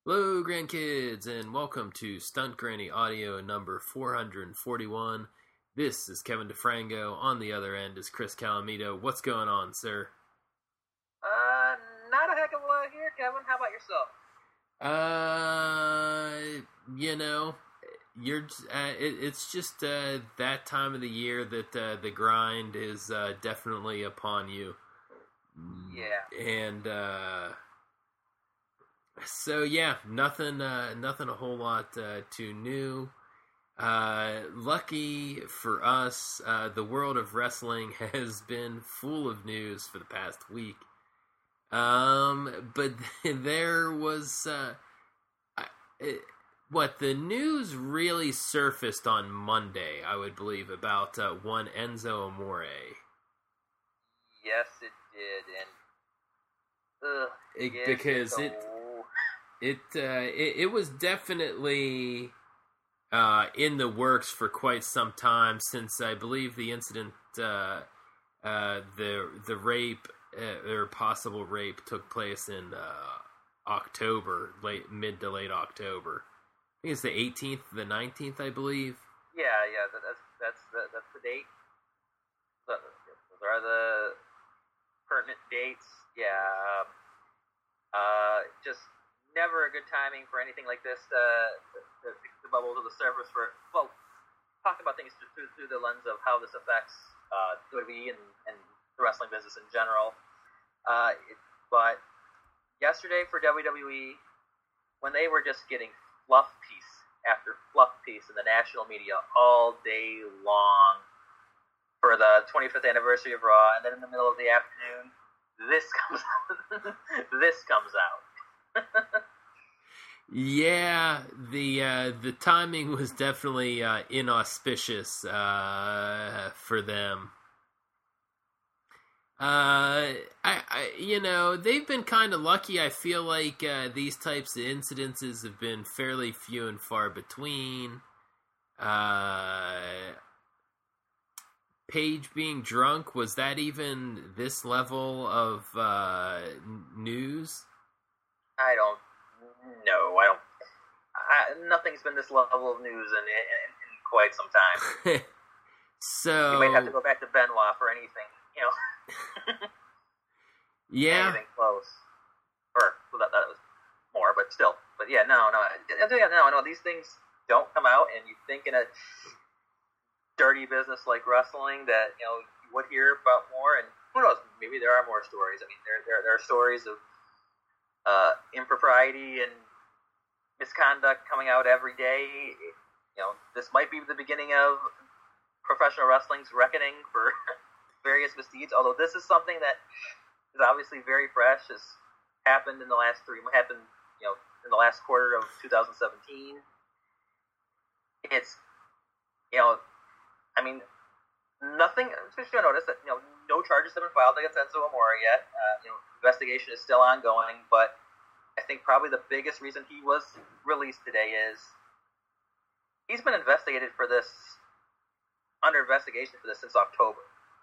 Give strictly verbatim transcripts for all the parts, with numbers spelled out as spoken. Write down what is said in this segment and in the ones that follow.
Hello, grandkids, and welcome to Stunt Granny Audio number four hundred forty-one. This is Kevin DeFrango. On the other end is Chris Calamito. What's going on, sir? Uh, not a heck of a lot here, Kevin. How about yourself? Uh, you know, you're. Uh, it, it's just uh, that time of the year that uh, the grind is uh, definitely upon you. Yeah. And uh, so yeah, nothing, uh, nothing a whole lot uh, too new. Uh, lucky for us, uh, the world of wrestling has been full of news for the past week. Um, but there was, uh, it, what, the news really surfaced on Monday, I would believe, about uh, one Enzo Amore. Yes, it did, and ugh, It, yes, because so... it, it, uh, it, it was definitely uh, in the works for quite some time, since I believe the incident, uh, uh, the the rape. Uh, or possible rape took place in uh, October, late mid to late October. I think it's the eighteenth, the nineteenth, I believe. Yeah, yeah, that, that's that's the, that's the date. Those are the pertinent dates. Yeah, uh, just never a good timing for anything like this to, to, to bubble to the surface. For well, talking about things through, through the lens of how this affects uh, W W E and, and the wrestling business in general. Uh, it, but yesterday for W W E, when they were just getting fluff piece after fluff piece in the national media all day long for the twenty-fifth anniversary of Raw, and then in the middle of the afternoon, this comes out. this comes out. Yeah, the uh, the timing was definitely uh, inauspicious uh, for them. Uh, I, I, you know, they've been kind of lucky. I feel like uh, these types of incidences have been fairly few and far between. Uh, Paige being drunk, was that even this level of uh, news? I don't know. I don't. I, nothing's been this level of news in, in, in quite some time. So you might have to go back to Benoit for anything, you know. Yeah. Anything close. Or, well, that, that was more, but still. But yeah, no, no. Yeah, no, no. These things don't come out, and you think in a dirty business like wrestling that, you know, you would hear about more, and who knows, maybe there are more stories. I mean, there, there, there are stories of uh, impropriety and misconduct coming out every day. You know, this might be the beginning of professional wrestling's reckoning for various misdeeds, although this is something that is obviously very fresh, has happened in the last three, happened, you know, in the last quarter of two thousand seventeen. It's, you know, I mean, nothing, especially you'll notice that, you know, no charges have been filed against Enzo Amore yet. Uh, you know, investigation is still ongoing, but I think probably the biggest reason he was released today is he's been investigated for this, under investigation for this since October.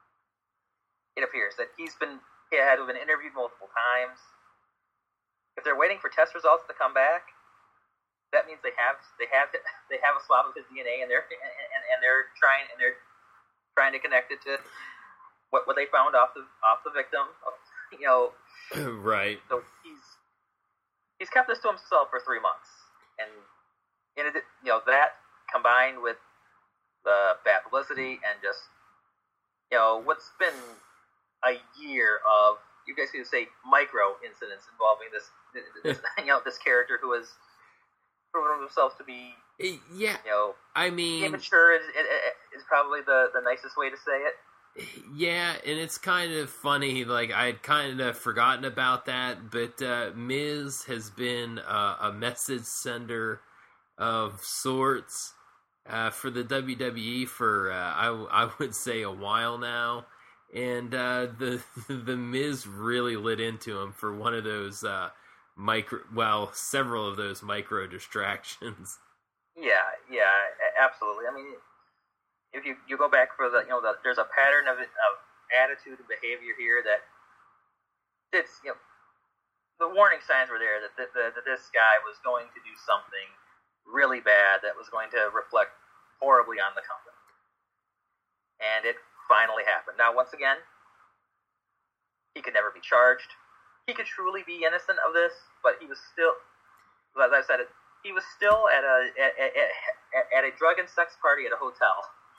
It appears that he's been he had been interviewed multiple times. If they're waiting for test results to come back, that means they have they have they have a swab of his D N A, and they're and, and they're trying and they're trying to connect it to what what they found off the off the victim. You know, right. So he's he's kept this to himself for three months, and in it, you know, that combined with the bad publicity and just, you know, what's been a year of, you guys could say, micro incidents involving this, this you know, this character who has proven himself to be, yeah, you know, I mean, immature is, is probably the, the nicest way to say it. Yeah, and it's kind of funny, like, I'd kind of forgotten about that, but uh, Miz has been uh, a message sender of sorts uh, for the W W E for, uh, I, I would say, a while now. And uh, the the Miz really lit into him for one of those uh, micro, well, several of those micro distractions. Yeah, yeah, absolutely. I mean, if you, you go back for the, you know, the, there's a pattern of of attitude and behavior here that it's, you know, the warning signs were there that, that, that, that this guy was going to do something really bad that was going to reflect horribly on the company. And it finally happened. Now, once again, he could never be charged. He could truly be innocent of this, but he was still, as I said, he was still at a at, at, at a drug and sex party at a hotel.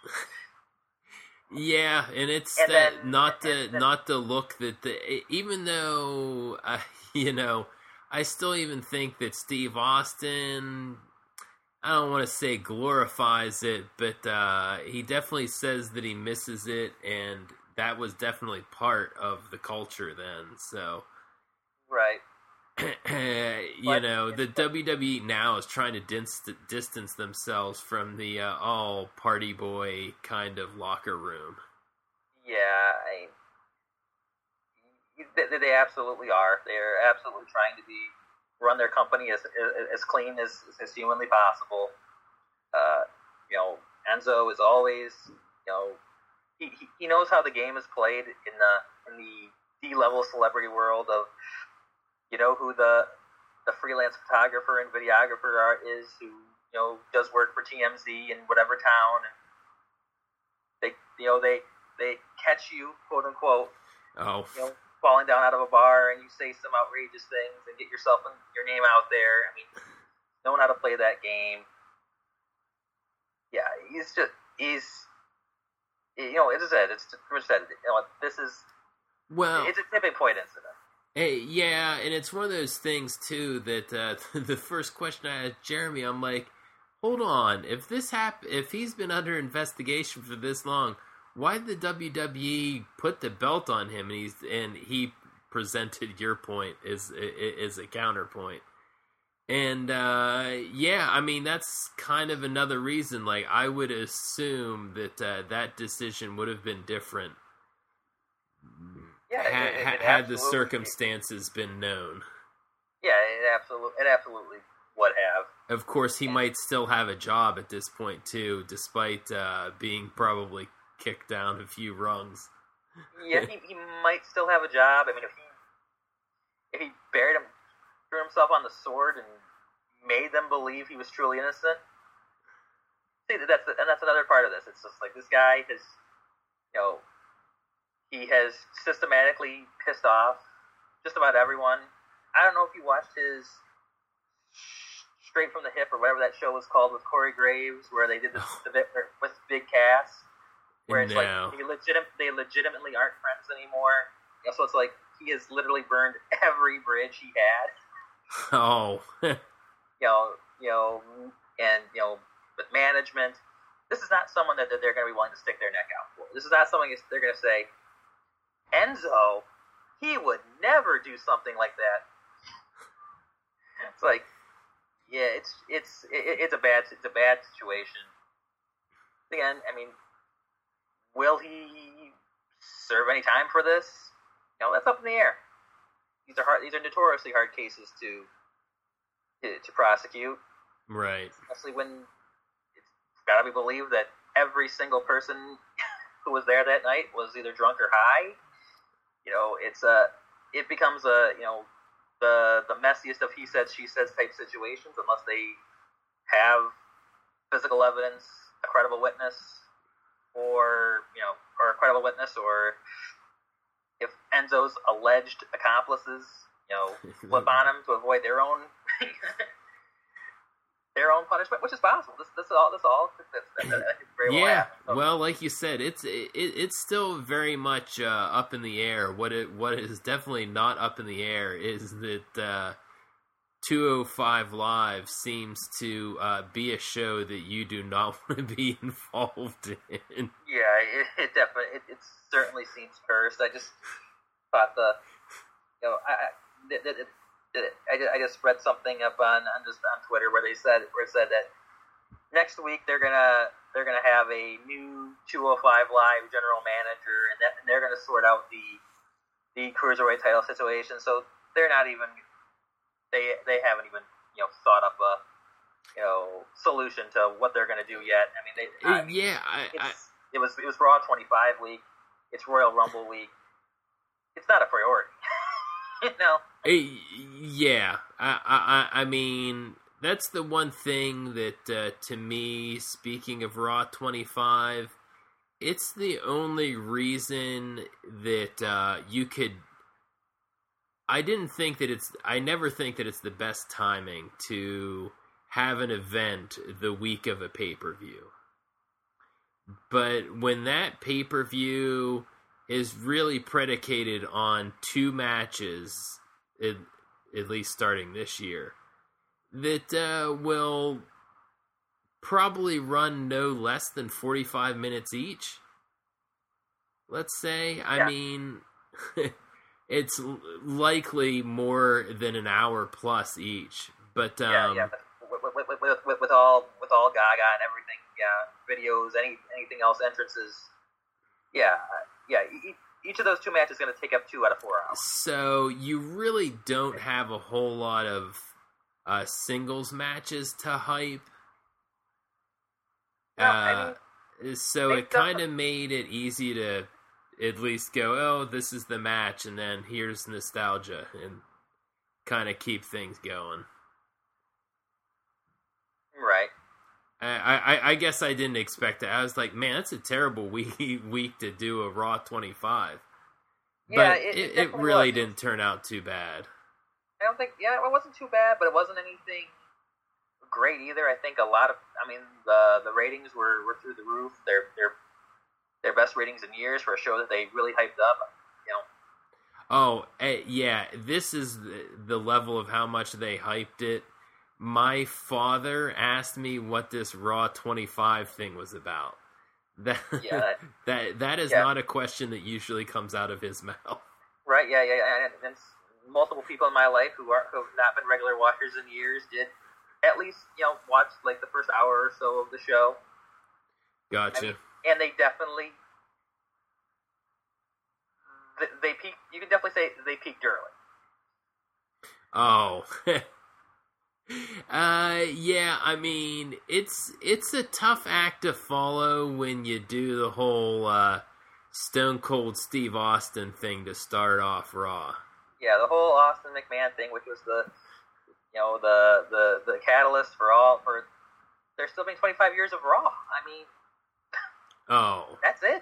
Yeah, and it's and that then, not the then, not the look that the even though uh, you know, I still even think that Steve Austin, I don't want to say glorifies it, but uh, he definitely says that he misses it, and that was definitely part of the culture then. So, right. you but, know, the W W E now is trying to dis- distance themselves from the uh, all party boy kind of locker room. Yeah, I, they, they absolutely are. They're absolutely trying to be run their company as as clean as, as humanly possible. Uh, you know, Enzo is always, you know, he, he knows how the game is played in the in the D-level celebrity world of, you know, who the the freelance photographer and videographer are is, who, you know, does work for T M Z in whatever town, and they, you know, they they catch you, quote unquote, oh, you know, falling down out of a bar, and you say some outrageous things and get yourself and your name out there. I mean, knowing how to play that game. Yeah, he's just he's, you know, as I said, it's pretty much said, you know, this is well, it's a tipping point incident. Hey, yeah, and it's one of those things, too, that uh, the first question I asked Jeremy, I'm like, hold on, if this hap- if he's been under investigation for this long, why did the W W E put the belt on him? And he's and he presented your point as, as a counterpoint. And, uh, yeah, I mean, that's kind of another reason. Like, I would assume that uh, that decision would have been different. Yeah, had, it, it had the circumstances been known. Yeah, it absolutely, it absolutely would have. Of course, he and, might still have a job at this point too, despite uh, being probably kicked down a few rungs. Yeah, he, he might still have a job. I mean, if he if he buried him, threw himself on the sword, and made them believe he was truly innocent. See, that's the, and that's another part of this. It's just like this guy has, you know. He has systematically pissed off just about everyone. I don't know if you watched his Straight from the Hip or whatever that show was called with Corey Graves, where they did this the bit with Big Cass, where it's no. like they, legit, they legitimately aren't friends anymore. You know, so it's like he has literally burned every bridge he had. Oh, you know, you know, and you know, with management, this is not someone that, that they're going to be willing to stick their neck out for. This is not something they're going to say, Enzo, he would never do something like that. It's like, yeah, it's it's it, it's a bad it's a bad situation. Again, I mean, will he serve any time for this? You know, that's up in the air. These are hard. These are notoriously hard cases to to, to prosecute. Right. Especially when it's got to be believed that every single person who was there that night was either drunk or high. You know, it's a, it becomes a, you know, the the messiest of he says, she says type situations unless they have physical evidence, a credible witness, or, you know, or a credible witness, or if Enzo's alleged accomplices, you know, flip on him to avoid their own their own punishment, which is possible. This, this is all. This is all. This, this, this, this very well yeah. So, well, like you said, it's it, it's still very much uh, up in the air. What it what is definitely not up in the air is that uh, two oh five Live seems to uh, be a show that you do not want to be involved in. Yeah, it, it definitely it, it certainly seems cursed. I just thought the you know I. I it, it, it, I just read something up on, on just on Twitter where they said where it said that next week they're gonna they're gonna have a new two oh five Live general manager, and, that, and they're gonna sort out the the cruiserweight title situation. So they're not even they they haven't even you know thought up a you know solution to what they're gonna do yet. I mean, they I mean, yeah, I, I, it was it was Raw twenty-five week. It's Royal Rumble week. It's not a priority. you know. Eh, yeah, I, I, I mean, that's the one thing that, uh, to me, speaking of Raw twenty-five, it's the only reason that uh, you could. I didn't think that it's. I never think that it's the best timing to have an event the week of a pay per view. But when that pay per view is really predicated on two matches, at, at least starting this year, that uh, will probably run no less than forty-five minutes each. Let's say. I yeah. mean, it's likely more than an hour plus each. But um, yeah, yeah. But with, with, with, with, with all with all Gaga and everything, yeah, videos, any anything else, entrances, yeah, yeah. Each of those two matches is going to take up two out of four hours. So you really don't have a whole lot of uh, singles matches to hype. No, uh, I mean, so it kind of made it easy to at least go, oh, this is the match, and then here's nostalgia, and kind of keep things going. Right. I, I, I guess I didn't expect that. I was like, man, that's a terrible week week to do a Raw twenty-five. Yeah, but it, it, it, it really was. didn't turn out too bad. I don't think, yeah, it wasn't too bad, but it wasn't anything great either. I think a lot of, I mean, the the ratings were, were through the roof. They're they're their best ratings in years for a show that they really hyped up. You know. Oh, uh, yeah. This is the, the level of how much they hyped it. My father asked me what this Raw twenty-five thing was about. That yeah, that, that that is yeah. not a question that usually comes out of his mouth. Right? Yeah, yeah, yeah. And, and multiple people in my life who are who have not been regular watchers in years did at least, you know, watch like the first hour or so of the show. Gotcha. I mean, and they definitely they, they peaked. You can definitely say they peaked early. Oh. Uh, yeah, I mean, it's it's a tough act to follow when you do the whole uh, Stone Cold Steve Austin thing to start off Raw. Yeah, the whole Austin McMahon thing, which was the, you know, the the, the catalyst for all for there's still been twenty-five years of Raw. I mean, oh, that's it.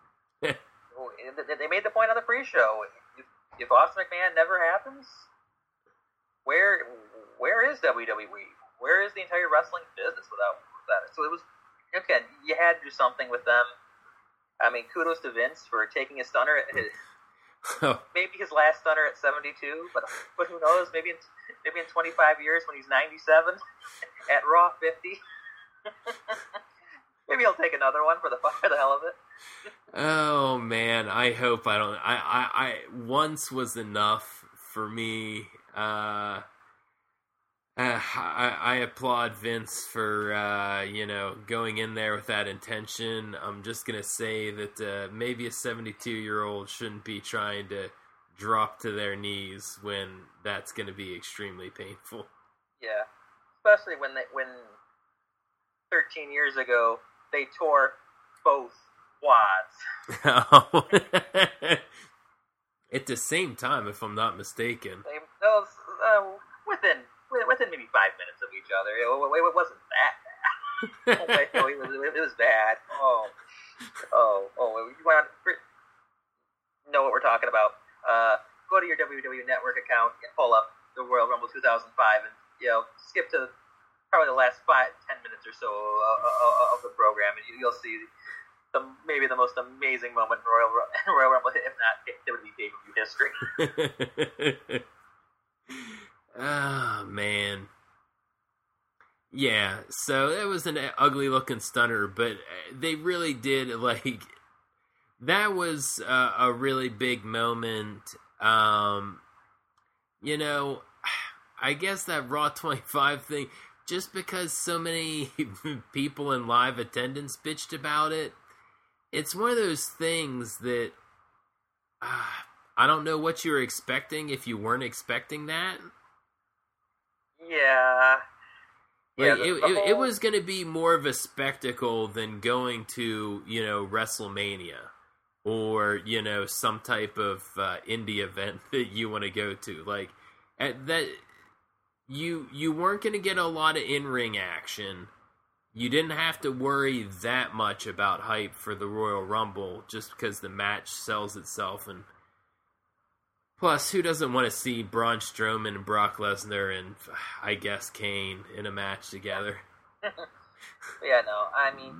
They made the point on the pre-show. If, if Austin McMahon never happens, where where is W W E? Where is the entire wrestling business without that? So it was, again, you had to do something with them. I mean, kudos to Vince for taking a stunner at his, maybe his last stunner at seventy-two, but but who knows? Maybe in maybe in twenty-five years when he's ninety-seven at Raw fifty, maybe he'll take another one for the for the hell of it. Oh man, I hope I don't. I I, I once was enough for me. Uh, uh, I, I applaud Vince for uh, you know going in there with that intention. I'm just gonna say that uh, maybe a seventy-two year old shouldn't be trying to drop to their knees when that's gonna be extremely painful. Yeah, especially when they, when thirteen years ago they tore both quads. At the same time, if I'm not mistaken. They, those, uh, within within maybe five minutes of each other. It, it wasn't that bad. it, was, it was bad. Oh, oh, oh! You want to know what we're talking about? Uh, go to your W W E Network account and pull up the Royal Rumble two thousand five, and you know, skip to probably the last five, ten minutes or so of, of the program, and you'll see the maybe the most amazing moment in Royal Royal Rumble, if not W W E pay-per-view history. Oh man, yeah. So it was an ugly looking stunner, but they really did like that was a, a really big moment. Um, you know, I guess that Raw twenty-five thing, just because so many people in live attendance bitched about it. It's one of those things that uh, I don't know what you were expecting if you weren't expecting that. Yeah. Like, yeah the, it, the it, whole... it was going to be more of a spectacle than going to, you know, WrestleMania. or, you know, some type of uh, indie event that you want to go to. Like, at that, you you weren't going to get a lot of in-ring action. You didn't have to worry that much about hype for the Royal Rumble just because the match sells itself. And plus, who doesn't want to see Braun Strowman and Brock Lesnar and, I guess, Kane in a match together? Yeah, no, I mean,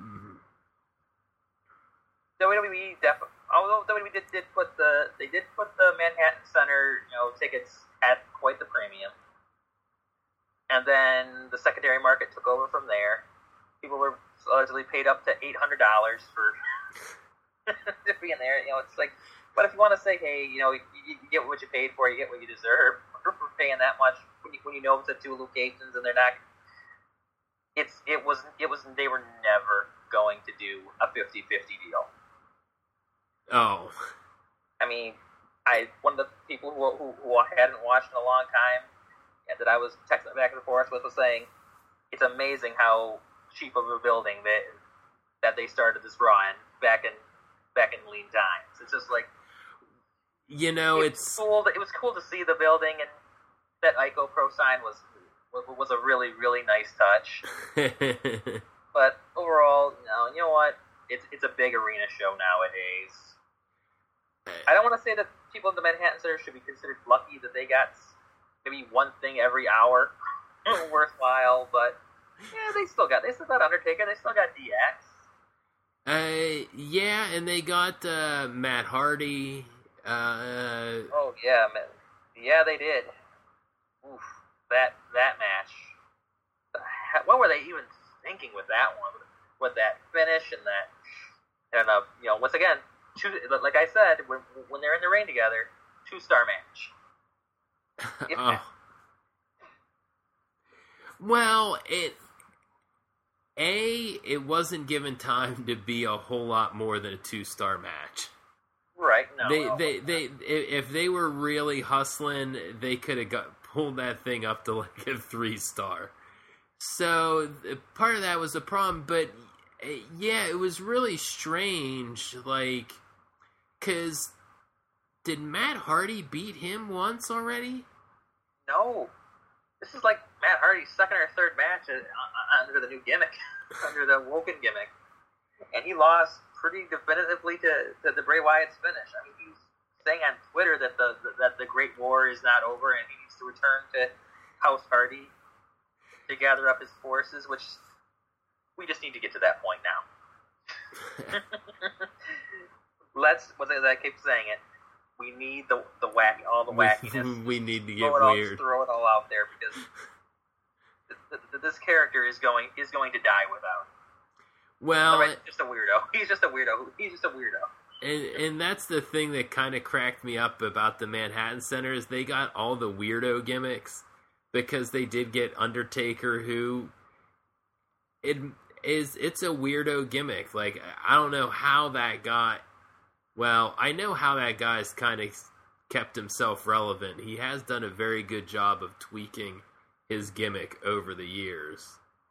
W W E definitely. Although W W E did, did put the they did put the Manhattan Center, you know, tickets at quite the premium, and then the secondary market took over from there. People were allegedly paid up to eight hundred dollars for to be in there. You know, it's like, but if you want to say, hey, you know, you, you get what you paid for, you get what you deserve for paying that much when you, when you know it's at two locations and they're not. It's it was it was they were never going to do a fifty-fifty deal. Oh, I mean, I one of the people who who, who hadn't watched in a long time and that I was texting back and forth with was saying, it's amazing how cheap of a building that that they started this Raw in back in back in lean times. It's just like, you know, it's, it's cool. To, it was cool to see the building, and that Ico Pro sign was was a really really nice touch. But overall, no, you know what? It's it's a big arena show nowadays. I don't want to say that people in the Manhattan Center should be considered lucky that they got maybe one thing every hour worthwhile, but yeah, they still got they still got Undertaker, they still got D X. Uh, yeah, and they got uh, Matt Hardy. Uh, oh yeah, man. Yeah, they did. Oof, that that match. What were they even thinking with that one? With that finish and that, and uh, you know, once again, two. Like I said, when when they're in the ring together, two star match. Oh. Well, it. A, it wasn't given time to be a whole lot more than a two-star match. Right. No. They, no, they, no. they, if they were really hustling, they could have got pulled that thing up to like a three-star. So part of that was the problem, but yeah, it was really strange. Like, cause did Matt Hardy beat him once already? No. This is like Matt Hardy's second or third match under the new gimmick, under the Woken gimmick. And he lost pretty definitively to, to the Bray Wyatt's finish. I mean, he's saying on Twitter that the, the that the Great War is not over and he needs to return to House Hardy to gather up his forces, which we just need to get to that point now. Let's, what I keep saying it, we need the the wacky, all the wackiness. We need to get throw it weird. All, throw it all out there because th- th- this character is going is going to die without. Well, Otherwise, he's just a weirdo. He's just a weirdo. He's just a weirdo. And and that's the thing that kind of cracked me up about the Manhattan Center is they got all the weirdo gimmicks because they did get Undertaker, who it is it's a weirdo gimmick. Like, I don't know how that got. Well, I know how that guy's kind of kept himself relevant. He has done a very good job of tweaking his gimmick over the years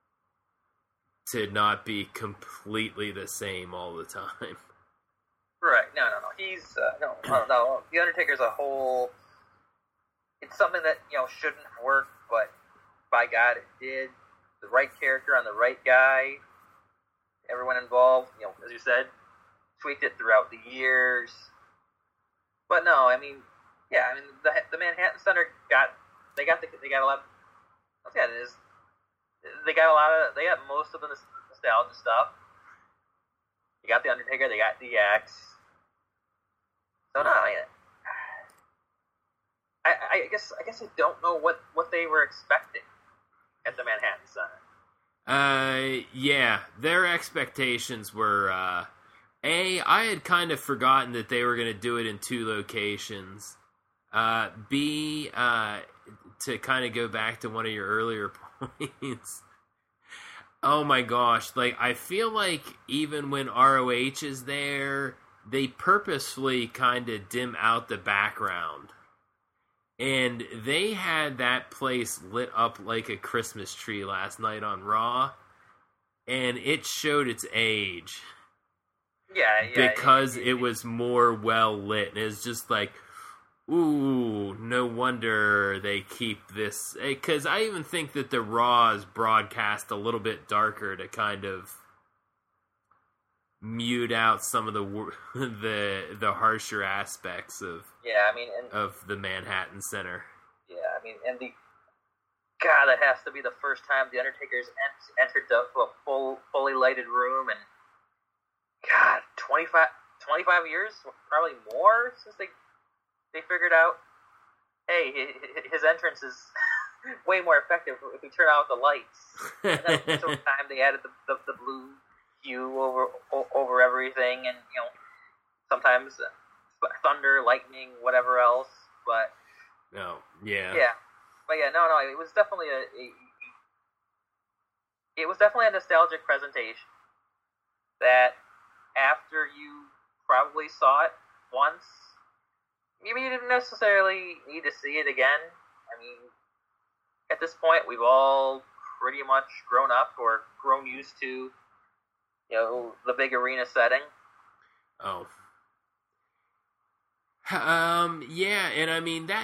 to not be completely the same all the time. Right. No, no, no. He's, uh, no, no, no. The Undertaker's a whole, it's something that, you know, shouldn't have worked, but by God, it did. The right character on the right guy. Everyone involved, you know, as you said, tweaked it throughout the years. But no, I mean, yeah, I mean, the the Manhattan Center got, they got the, they got a lot, yeah, it is, they got a lot of, they got most of the nostalgia stuff. They got the Undertaker, they got D X. So no, I, I, I guess, I guess I don't know what, what they were expecting at the Manhattan Center. Uh, yeah, their expectations were, uh, A, I had kind of forgotten that they were going to do it in two locations. Uh, B, uh, to kind of go back to one of your earlier points. Oh my gosh, like, I feel like even when R O H is there, they purposefully kind of dim out the background. And they had that place lit up like a Christmas tree last night on Raw, and it showed its age. Yeah, yeah. Because it, it, it was more well lit. And it's just like, ooh, no wonder they keep this. Because I even think that the Raw is broadcast a little bit darker to kind of mute out some of the the the harsher aspects of yeah. I mean, and, of the Manhattan Center. Yeah, I mean, and the God, that has to be the first time the Undertaker's ent- entered the, a full, fully lighted room, and God, twenty-five, twenty-five years, probably more since they they figured out, hey, his entrance is way more effective if we turn out the lights. And then at the time they added the, the, the blue hue over over everything, and you know, sometimes thunder, lightning, whatever else. But no, yeah, yeah, but yeah, no, no, it was definitely a, a it was definitely a nostalgic presentation that after you probably saw it once, maybe you didn't necessarily need to see it again. I mean, at this point, we've all pretty much grown up or grown used to, you know, the big arena setting. Oh. Um, yeah, and I mean, that...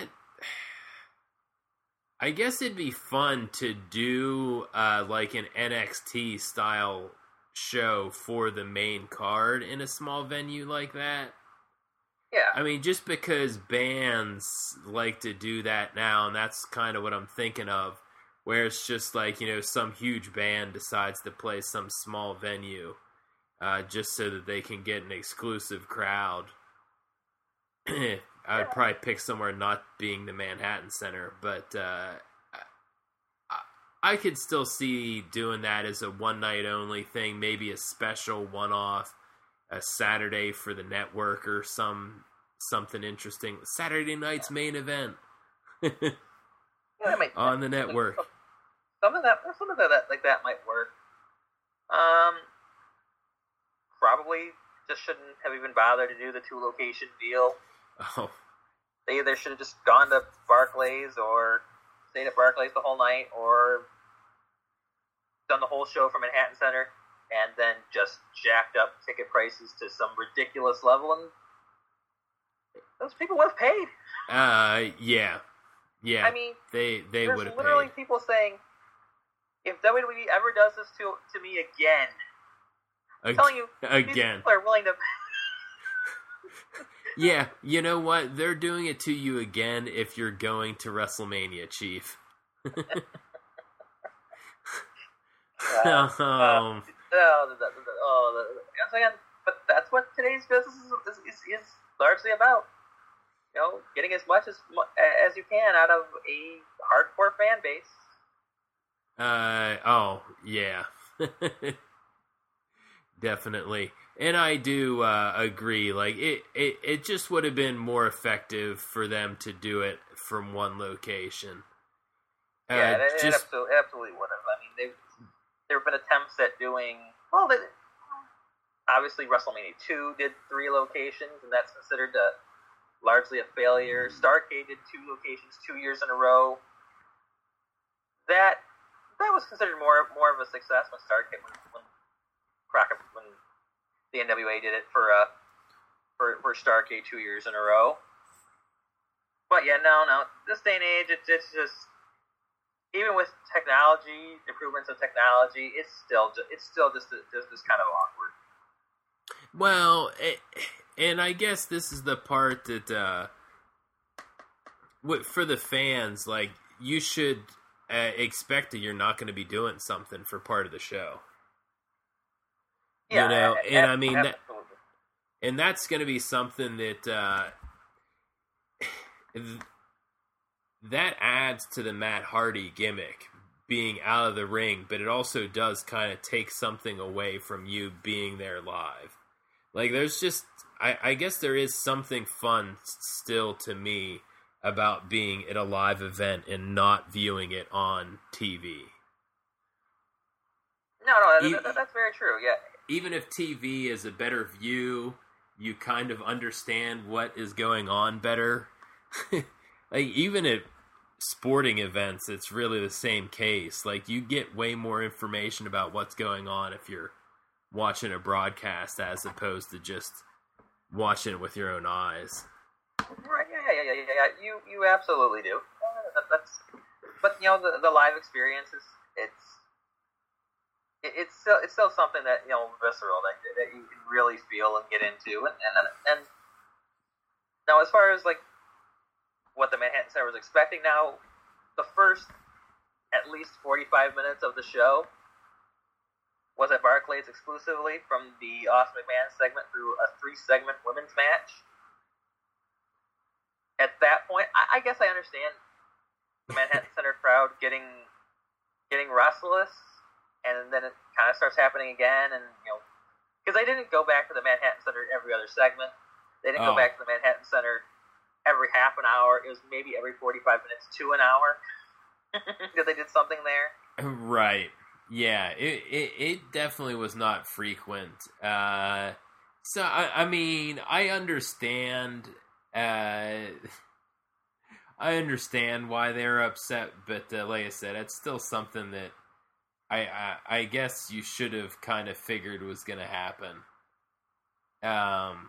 I guess it'd be fun to do, uh, like, an N X T-style show for the main card in a small venue like that. Yeah. I mean, just because bands like to do that now, and that's kind of what I'm thinking of, where it's just like, you know, some huge band decides to play some small venue, uh, just so that they can get an exclusive crowd. I would probably pick somewhere not being the Manhattan Center, but uh, I, I could still see doing that as a one-night-only thing, maybe a special one-off, a Saturday for the network or some something interesting. Saturday night's main event yeah, I mean, on the network. Some of that, some of that, like that might work. Um, probably just shouldn't have even bothered to do the two-location deal. Oh. They either should have just gone to Barclays or stayed at Barclays the whole night, or done the whole show from Manhattan Center and then just jacked up ticket prices to some ridiculous level, and those people would have paid. Uh, yeah. Yeah. I mean, they they would have paid. There's literally people saying, if W W E ever does this to to me again, I'm Ag- telling you, again. these people are willing to... Yeah, you know what? They're doing it to you again if you're going to WrestleMania, Chief. uh, um, uh, oh, the, the, the, oh the, once again, but that's what today's business is, is, is largely about. You know, getting as much as as you can out of a hardcore fan base. Uh oh, yeah. Definitely. And I do uh, agree. Like it, it, it just would have been more effective for them to do it from one location. Uh, yeah, it, just, it absolutely, absolutely would have. I mean, they there have been attempts at doing well. They, obviously, WrestleMania two did three locations, and that's considered a, largely a failure. Starrcade did two locations two years in a row. That that was considered more more of a success when Starrcade when when Crockett when the N W A did it for uh for for Starrcade two years in a row. But yeah, no, no. This day and age, it's it's just, even with technology, improvements in technology, it's still just, it's still just just just kind of awkward. Well, it, and I guess this is the part that uh, for the fans, like, you should uh, expect that you're not going to be doing something for part of the show. Yeah, you know, and, and I mean that, and that's going to be something that uh, that adds to the Matt Hardy gimmick, being out of the ring, but it also does kind of take something away from you being there live. Like, there's just, I, I guess there is something fun still to me about being at a live event and not viewing it on T V. No, no, that, that, that's very true. Yeah. Even if T V is a better view, you kind of understand what is going on better. Like, even at sporting events, it's really the same case. Like, you get way more information about what's going on if you're watching a broadcast as opposed to just watching it with your own eyes. Right? Yeah, yeah, yeah, yeah. yeah. You you absolutely do. Uh, that's, but you know, the the live experience is it's it, it's still it's still something that, you know, visceral, that that you can really feel and get into, and and and now as far as like what the Manhattan Center was expecting, now the first at least forty-five minutes of the show was at Barclays exclusively, from the Austin McMahon segment through a three-segment women's match. At that point, I, I guess I understand the Manhattan Center crowd getting getting restless, and then it kind of starts happening again, and, you know, because they didn't go back to the Manhattan Center every other segment. They didn't oh. go back to the Manhattan Center every half an hour. It was maybe every forty-five minutes to an hour that they did something there. Right. Yeah, it, it it definitely was not frequent. Uh, so, I, I mean, I understand... Uh, I understand why they're upset, but uh, like I said, it's still something that I, I I guess you should have kind of figured was going to happen. Um,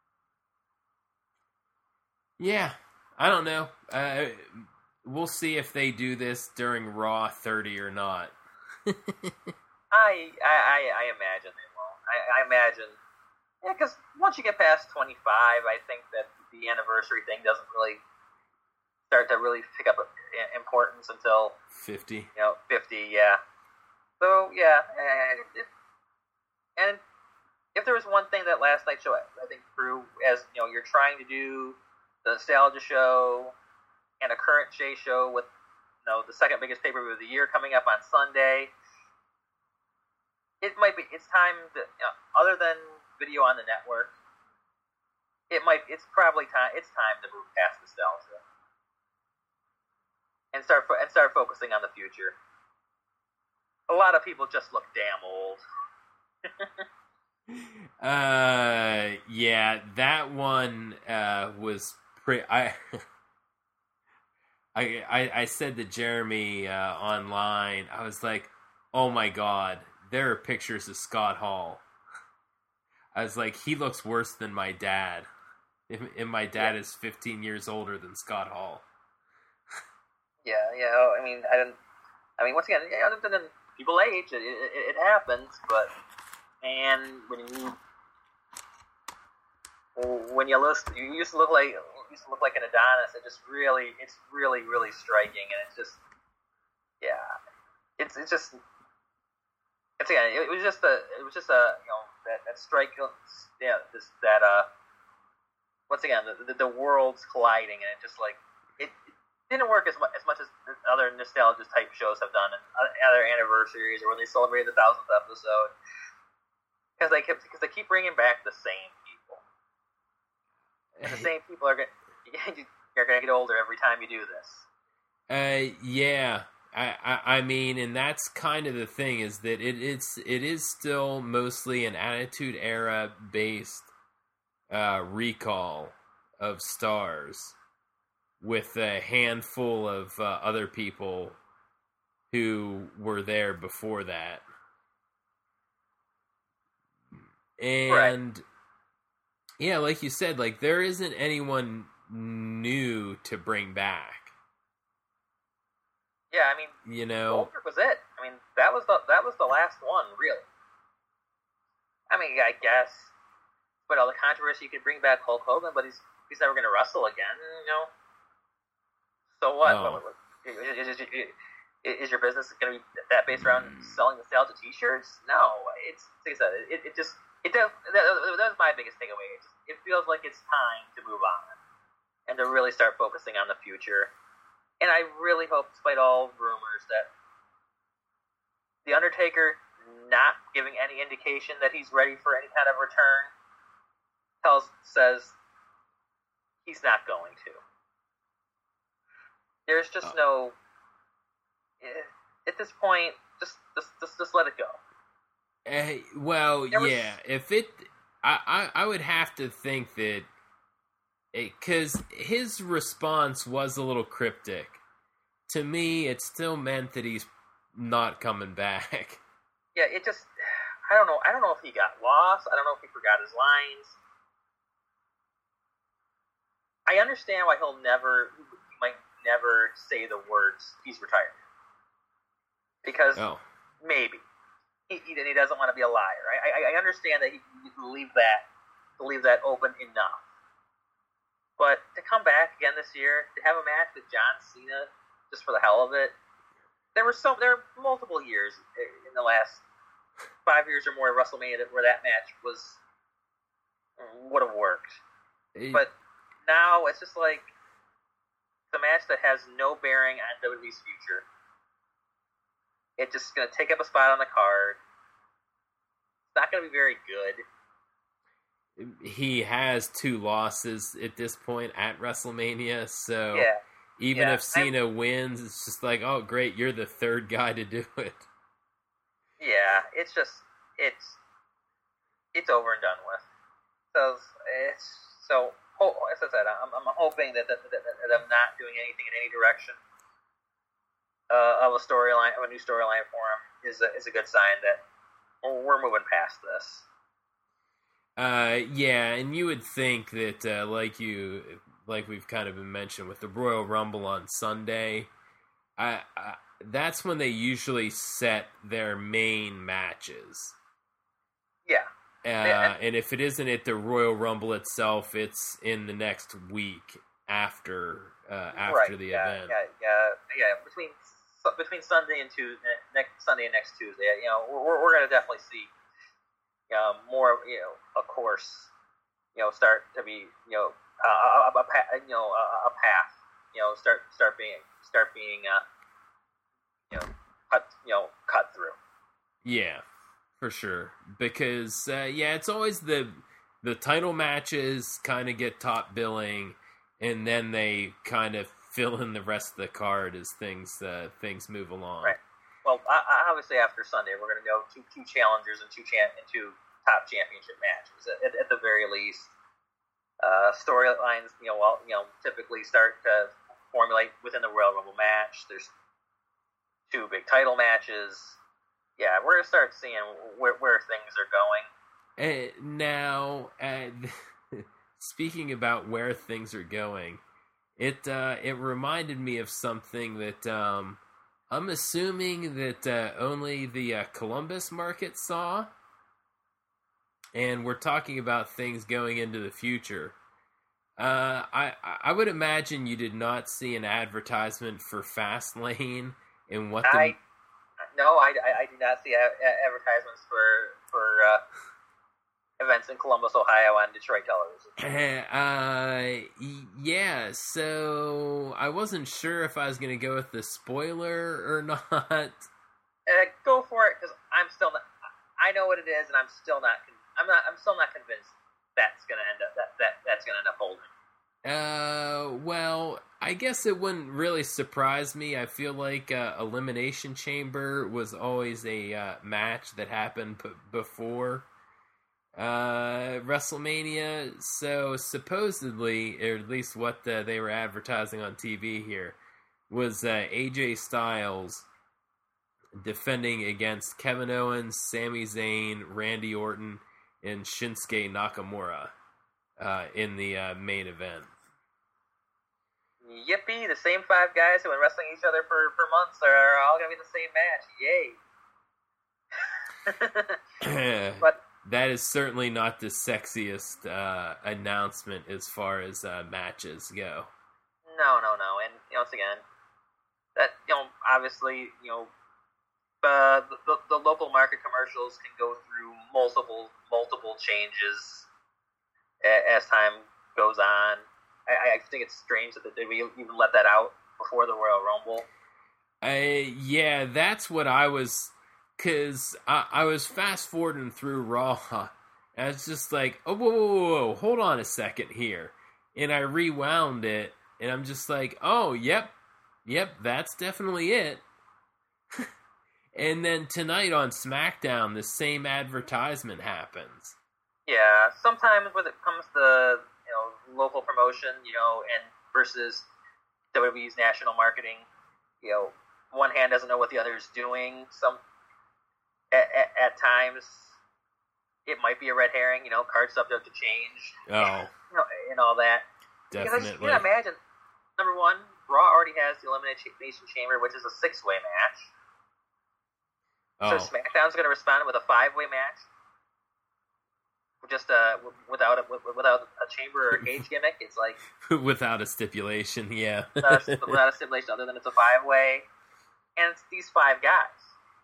yeah, I don't know. Uh, we'll see if they do this during Raw thirty or not. I, I I imagine they won't. I, I imagine, yeah, because once you get past twenty-five, I think that the anniversary thing doesn't really start to really pick up importance until fifty. You know, fifty, yeah. So yeah, and, it, and if there was one thing that last night's show, I think, through, as you know, you're trying to do the nostalgia show and a current Shea show with, you know, the second biggest pay-per-view of the year coming up on Sunday. It might be. It's time to, you know, other than video on the network, it might. It's probably time. It's time to move past nostalgia and start and start focusing on the future. A lot of people just look damn old. uh, yeah, that one uh was pretty. I. I, I, I said to Jeremy uh, online, I was like, oh my god, there are pictures of Scott Hall. I was like, he looks worse than my dad. And, and my dad yeah. is fifteen years older than Scott Hall. Yeah, yeah, I mean, I didn't, I mean, once again, other than people age, it, it, it happens, but, and when you, when you list, you used to look like, used to look like an Adonis. It just really, it's really, really striking, and it's just, yeah, it's it's just, it's again, it was just a, it was just a, you know, that that strike, yeah, this that uh, once again, the, the the worlds colliding, and it just like it, it didn't work as much as much as other nostalgia type shows have done, and other anniversaries or when they celebrated the thousandth episode, because they kept because they keep bringing back the same people. And the same people are going you're going to get older every time you do this. Uh, yeah. I, I, I mean, and that's kind of the thing, is that it, it's it is still mostly an Attitude Era based uh, recall of stars, with a handful of uh, other people who were there before that, and. Right. Yeah, like you said, like there isn't anyone new to bring back. Yeah, I mean, you know, Goldberg was it. I mean, that was the that was the last one, really. I mean, I guess, but all the controversy, you could bring back Hulk Hogan, but he's he's never going to wrestle again, you know. So what? Oh. what, what is, is, is your business going to be that based around selling nostalgia T-shirts? No, it's like I said, it, it just. It does. That, that was my biggest takeaway. It, just, it feels like it's time to move on and to really start focusing on the future. And I really hope, despite all rumors, that the Undertaker not giving any indication that he's ready for any kind of return tells says he's not going to. There's just no. At this point, just just just, just let it go. Uh, well, was, yeah. If it, I, I, I would have to think that, because his response was a little cryptic. To me, it still meant that he's not coming back. Yeah, it just, I don't know. I don't know if he got lost. I don't know if he forgot his lines. I understand why he'll never, he might never say the words he's retired. Because oh. maybe he, he he doesn't want to be a liar. I I, I understand that he, he can leave that to leave that open enough. But to come back again this year, to have a match with John Cena just for the hell of it, there were so there were multiple years in the last five years or more of WrestleMania where that match was would have worked. It, but now it's just like the match that has no bearing on W W E's future. It's just going to take up a spot on the card. It's not going to be very good. He has two losses at this point at WrestleMania, so yeah. even yeah. if Cena I'm, wins, it's just like, oh, great, you're the third guy to do it. Yeah, it's just, it's it's over and done with. So, it's, so as I said, I'm, I'm hoping that, that, that, that I'm not doing anything in any direction. Uh, of a storyline, of a new storyline for him is a, is a good sign that we're moving past this. Uh, yeah, and you would think that, uh, like you, like we've kind of been mentioned with the Royal Rumble on Sunday, I, I, that's when they usually set their main matches. Yeah. Uh, and if it isn't at the Royal Rumble itself, it's in the next week after uh, after right, the yeah, event. Yeah, yeah, yeah. Between between Sunday and Tuesday, next Sunday and next Tuesday, you know, we're we're gonna definitely see, um, more, you know, a course, you know, start to be, you know, a, a, a you know, a, a path, you know, start start being start being, uh, you know, cut, you know, cut through. Yeah, for sure. Because uh, yeah, it's always the the title matches kind of get top billing, and then they kind of fill in the rest of the card as things uh, things move along. Right. Well, I, I obviously after Sunday, we're going to go two two challengers and two champ and two top championship matches at, at the very least. Uh, storylines, you know, well, you know, typically start to formulate within the Royal Rumble match. There's two big title matches. Yeah, we're going to start seeing where where things are going. Uh, now, uh, speaking about where things are going. It uh, it reminded me of something that um, I'm assuming that uh, only the uh, Columbus market saw, and we're talking about things going into the future. Uh, I I would imagine you did not see an advertisement for Fastlane and what the I no I, I, I did not see a- advertisements for for. Uh... events in Columbus, Ohio on Detroit television. Uh, yeah, so I wasn't sure if I was going to go with the spoiler or not. Uh, go for it, because I'm still not, I know what it is, and I'm still not, I'm not, I'm still not convinced that's going to end up, that, that, that's going to end up holding. Uh, well, I guess it wouldn't really surprise me. I feel like uh, Elimination Chamber was always a uh, match that happened p- before Uh, WrestleMania, so supposedly, or at least what the, they were advertising on T V here, was uh, A J Styles defending against Kevin Owens, Sami Zayn, Randy Orton, and Shinsuke Nakamura uh, in the uh, main event. Yippee, the same five guys who have been wrestling each other for, for months are all going to be the same match. Yay. But that is certainly not the sexiest uh, announcement as far as uh, matches go. No, no, no. And, you know, once again, that, you know, obviously, you know, uh, the, the, the local market commercials can go through multiple, multiple changes as time goes on. I, I think it's strange that they even let that out before the Royal Rumble. Uh, yeah, that's what I was... Because I, I was fast-forwarding through Raw, and I was just like, oh, whoa, whoa, whoa, whoa, hold on a second here. And I rewound it, and I'm just like, oh, yep, yep, that's definitely it. And then tonight on SmackDown, the same advertisement happens. Yeah, sometimes when it comes to, you know, local promotion, you know, and versus W W E's national marketing, you know, one hand doesn't know what the other is doing. Some... At, at, at times, it might be a red herring, you know, card subject to change. Oh. You know, and all that. Definitely. Because you can imagine, number one, Raw already has the Elimination Chamber, which is a six-way match. Oh. So SmackDown's going to respond with a five-way match. Just uh, without a, without a chamber or a cage gimmick. It's like... without a stipulation, yeah. without, a, without a stipulation other than it's a five-way. And it's these five guys.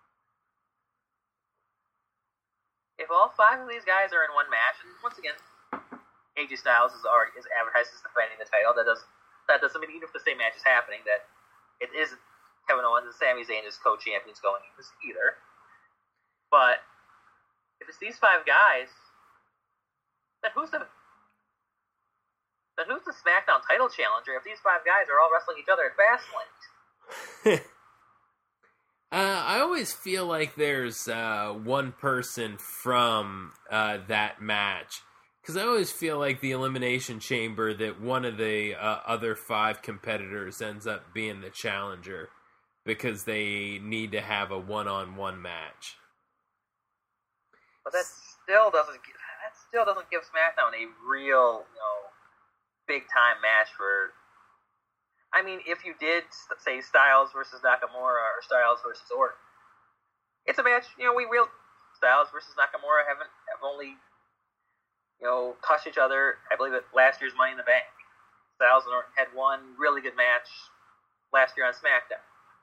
If all five of these guys are in one match, and once again, A J Styles is already is advertised as defending the title. That does that doesn't mean even if the same match is happening that it isn't Kevin Owens and Sami Zayn as co-champions going either. But if it's these five guys, then who's the then who's the SmackDown title challenger? If these five guys are all wrestling each other at Fastlane. Uh, I always feel like there's uh, one person from uh, that match. Because I always feel like the Elimination Chamber that one of the uh, other five competitors ends up being the challenger. Because they need to have a one-on-one match. But that still doesn't give, that still doesn't give SmackDown a real, you know, big-time match for... I mean, if you did, say, Styles versus Nakamura or Styles versus Orton, it's a match, you know, we real Styles versus Nakamura haven't have only, you know, touched each other, I believe, at last year's Money in the Bank. Styles and Orton had one really good match last year on SmackDown.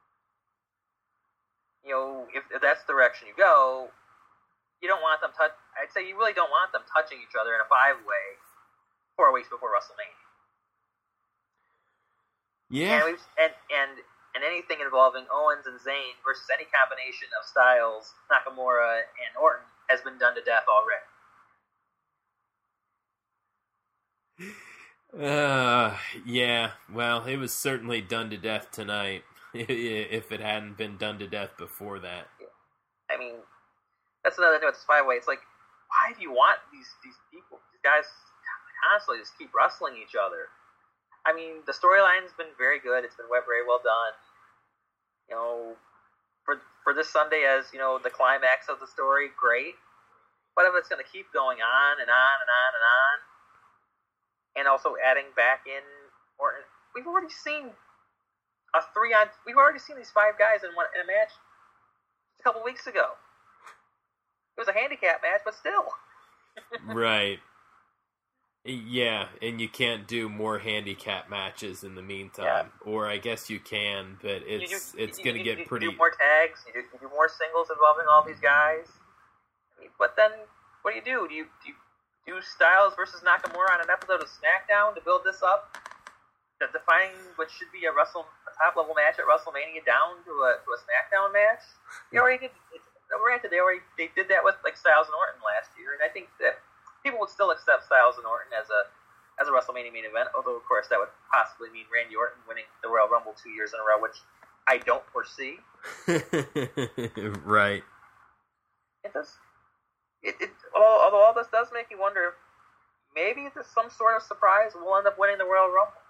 You know, if, if that's the direction you go, you don't want them touch. I'd say you really don't want them touching each other in a five-way four weeks before WrestleMania. Yeah. And, and and and anything involving Owens and Zayn versus any combination of Styles, Nakamura, and Orton has been done to death already. Uh, yeah. Well, it was certainly done to death tonight. If it hadn't been done to death before that. Yeah. I mean, that's another thing with this five-way. It's like, why do you want these these people, these guys, constantly just keep wrestling each other? I mean, the storyline's been very good. It's been very well done. You know, for for this Sunday as, you know, the climax of the story, great. But if it's going to keep going on and on and on and on, and also adding back in Orton, we've already seen a three on. We've already seen these five guys in one in a match a couple weeks ago. It was a handicap match, but still. Right. Yeah, and you can't do more handicap matches in the meantime. Yeah. Or I guess you can, but it's do, it's going to get you, pretty... You do more tags, you do, you do more singles involving all these guys. But then, what do you do? Do you, do you do Styles versus Nakamura on an episode of SmackDown to build this up? To define what should be a Wrestle a top-level match at WrestleMania down to a, to a SmackDown match? They already did... It's, granted, they already they did that with like Styles and Orton last year, and I think that people would still accept Styles and Orton as a as a WrestleMania main event, although, of course, that would possibly mean Randy Orton winning the Royal Rumble two years in a row, which I don't foresee. Right. It does. It, it, although all this does make you wonder if maybe there's some sort of surprise we'll end up winning the Royal Rumble.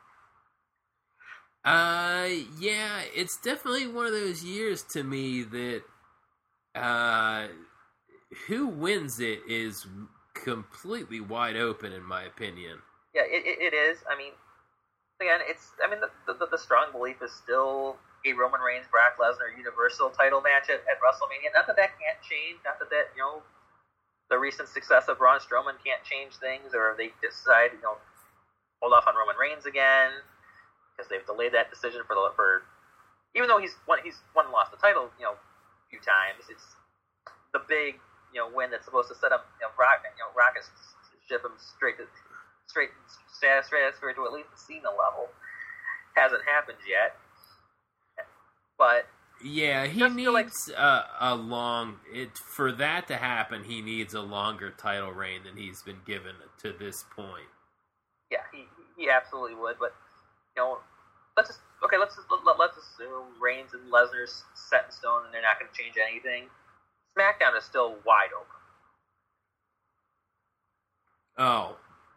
Uh, yeah, it's definitely one of those years to me that uh, who wins it is completely wide open, in my opinion. Yeah, it, it, it is. I mean, again, it's. I mean, the, the the strong belief is still a Roman Reigns Brock Lesnar Universal Title match at, at WrestleMania. Not that that can't change. Not that that you know the recent success of Braun Strowman can't change things, or they decide you know hold off on Roman Reigns again because they've delayed that decision for the for even though he's won he's won and lost the title you know a few times. It's the big you know win that's supposed to set up you know Rock you know Rockets ship him straight to. Straight, straight, straight, straight to at least the Cena level. Hasn't happened yet, but yeah, he needs like, a, a long. It for that to happen, he needs a longer title reign than he's been given to this point. Yeah, he he absolutely would. But you know, let's just okay. Let's just, let, let's assume Reigns and Lesnar's set in stone, and they're not going to change anything. SmackDown is still wide open. Oh.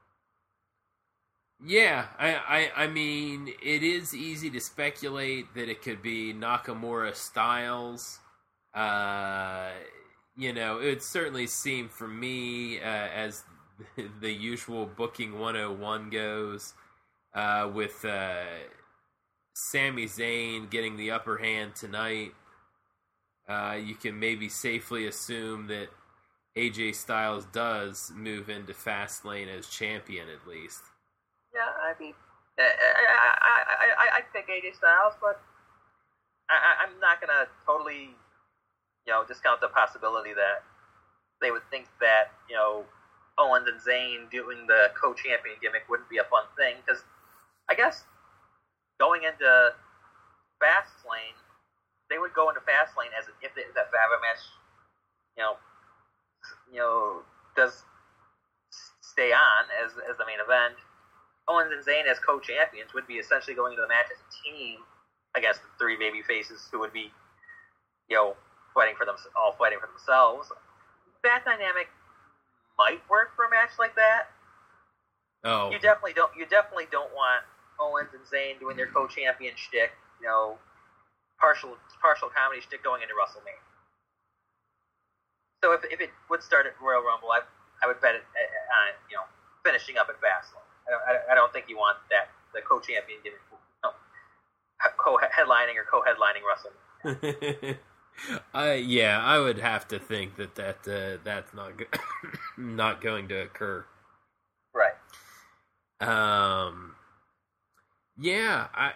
Yeah, I, I I mean, it is easy to speculate that it could be Nakamura Styles. Uh, you know, it certainly seemed for me, uh, as the usual booking one oh one goes, uh, with uh, Sami Zayn getting the upper hand tonight, uh, you can maybe safely assume that A J Styles does move into Fastlane as champion, at least. Yeah, I mean, I I I I I'd pick A J Styles, but I, I'm not gonna totally, you know, discount the possibility that they would think that, you know, Owens and Zayn doing the co-champion gimmick wouldn't be a fun thing, because I guess going into Fastlane, they would go into Fastlane as if they, that Fava match, you know, you know, does stay on as as the main event. Owens and Zayn as co-champions would be essentially going into the match as a team against the three baby faces who would be, you know, fighting for them, all fighting for themselves. That dynamic might work for a match like that. Oh, you definitely don't. You definitely don't want Owens and Zayn doing their co-champion shtick. You know, partial partial comedy shtick going into WrestleMania. So if if it would start at Royal Rumble, I I would bet it on uh, you know, finishing up at Fastlane. I don't I, I don't think you want that the co-champion gimmick, no, co-headlining or co-headlining WrestleMania. Uh, yeah, I would have to think that, that uh, that's not go- not going to occur. Right. Um. Yeah, I.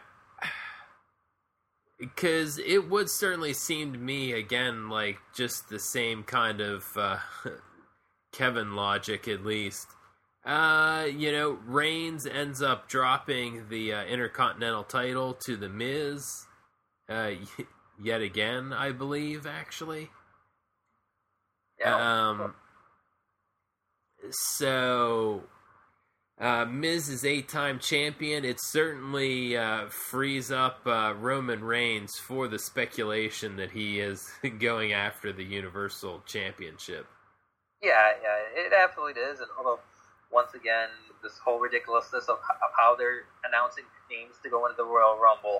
Because it would certainly seem to me, again, like just the same kind of uh, Kevin logic, at least. Uh, you know, Reigns ends up dropping the uh, Intercontinental title to The Miz. Uh, Yet again, I believe, actually. Yeah. Um. So, uh, Miz is eight-time champion. It certainly uh, frees up uh, Roman Reigns for the speculation that he is going after the Universal Championship. Yeah, yeah, it absolutely is. And although, once again, this whole ridiculousness of, of how they're announcing names to go into the Royal Rumble.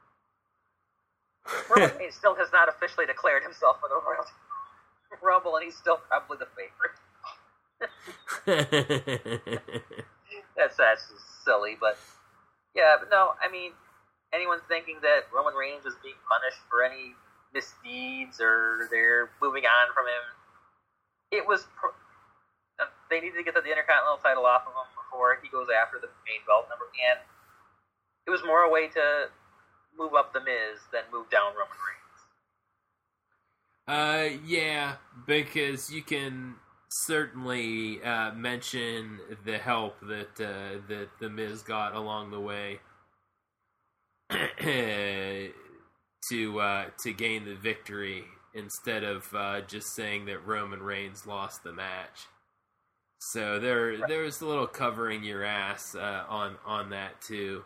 Roman Reigns still has not officially declared himself for the Royal Rumble, and he's still probably the favorite. that's that's just silly, but yeah, but no, I mean, anyone thinking that Roman Reigns was being punished for any misdeeds or they're moving on from him, it was pro- they needed to get the Intercontinental title off of him before he goes after the main belt number, and it was more a way to move up The Miz than move down Roman Uh, Reigns. yeah, because you can certainly uh, mention the help that uh, that The Miz got along the way to uh, to gain the victory, instead of uh, just saying that Roman Reigns lost the match. So there Right. there's a little covering your ass uh, on on that too.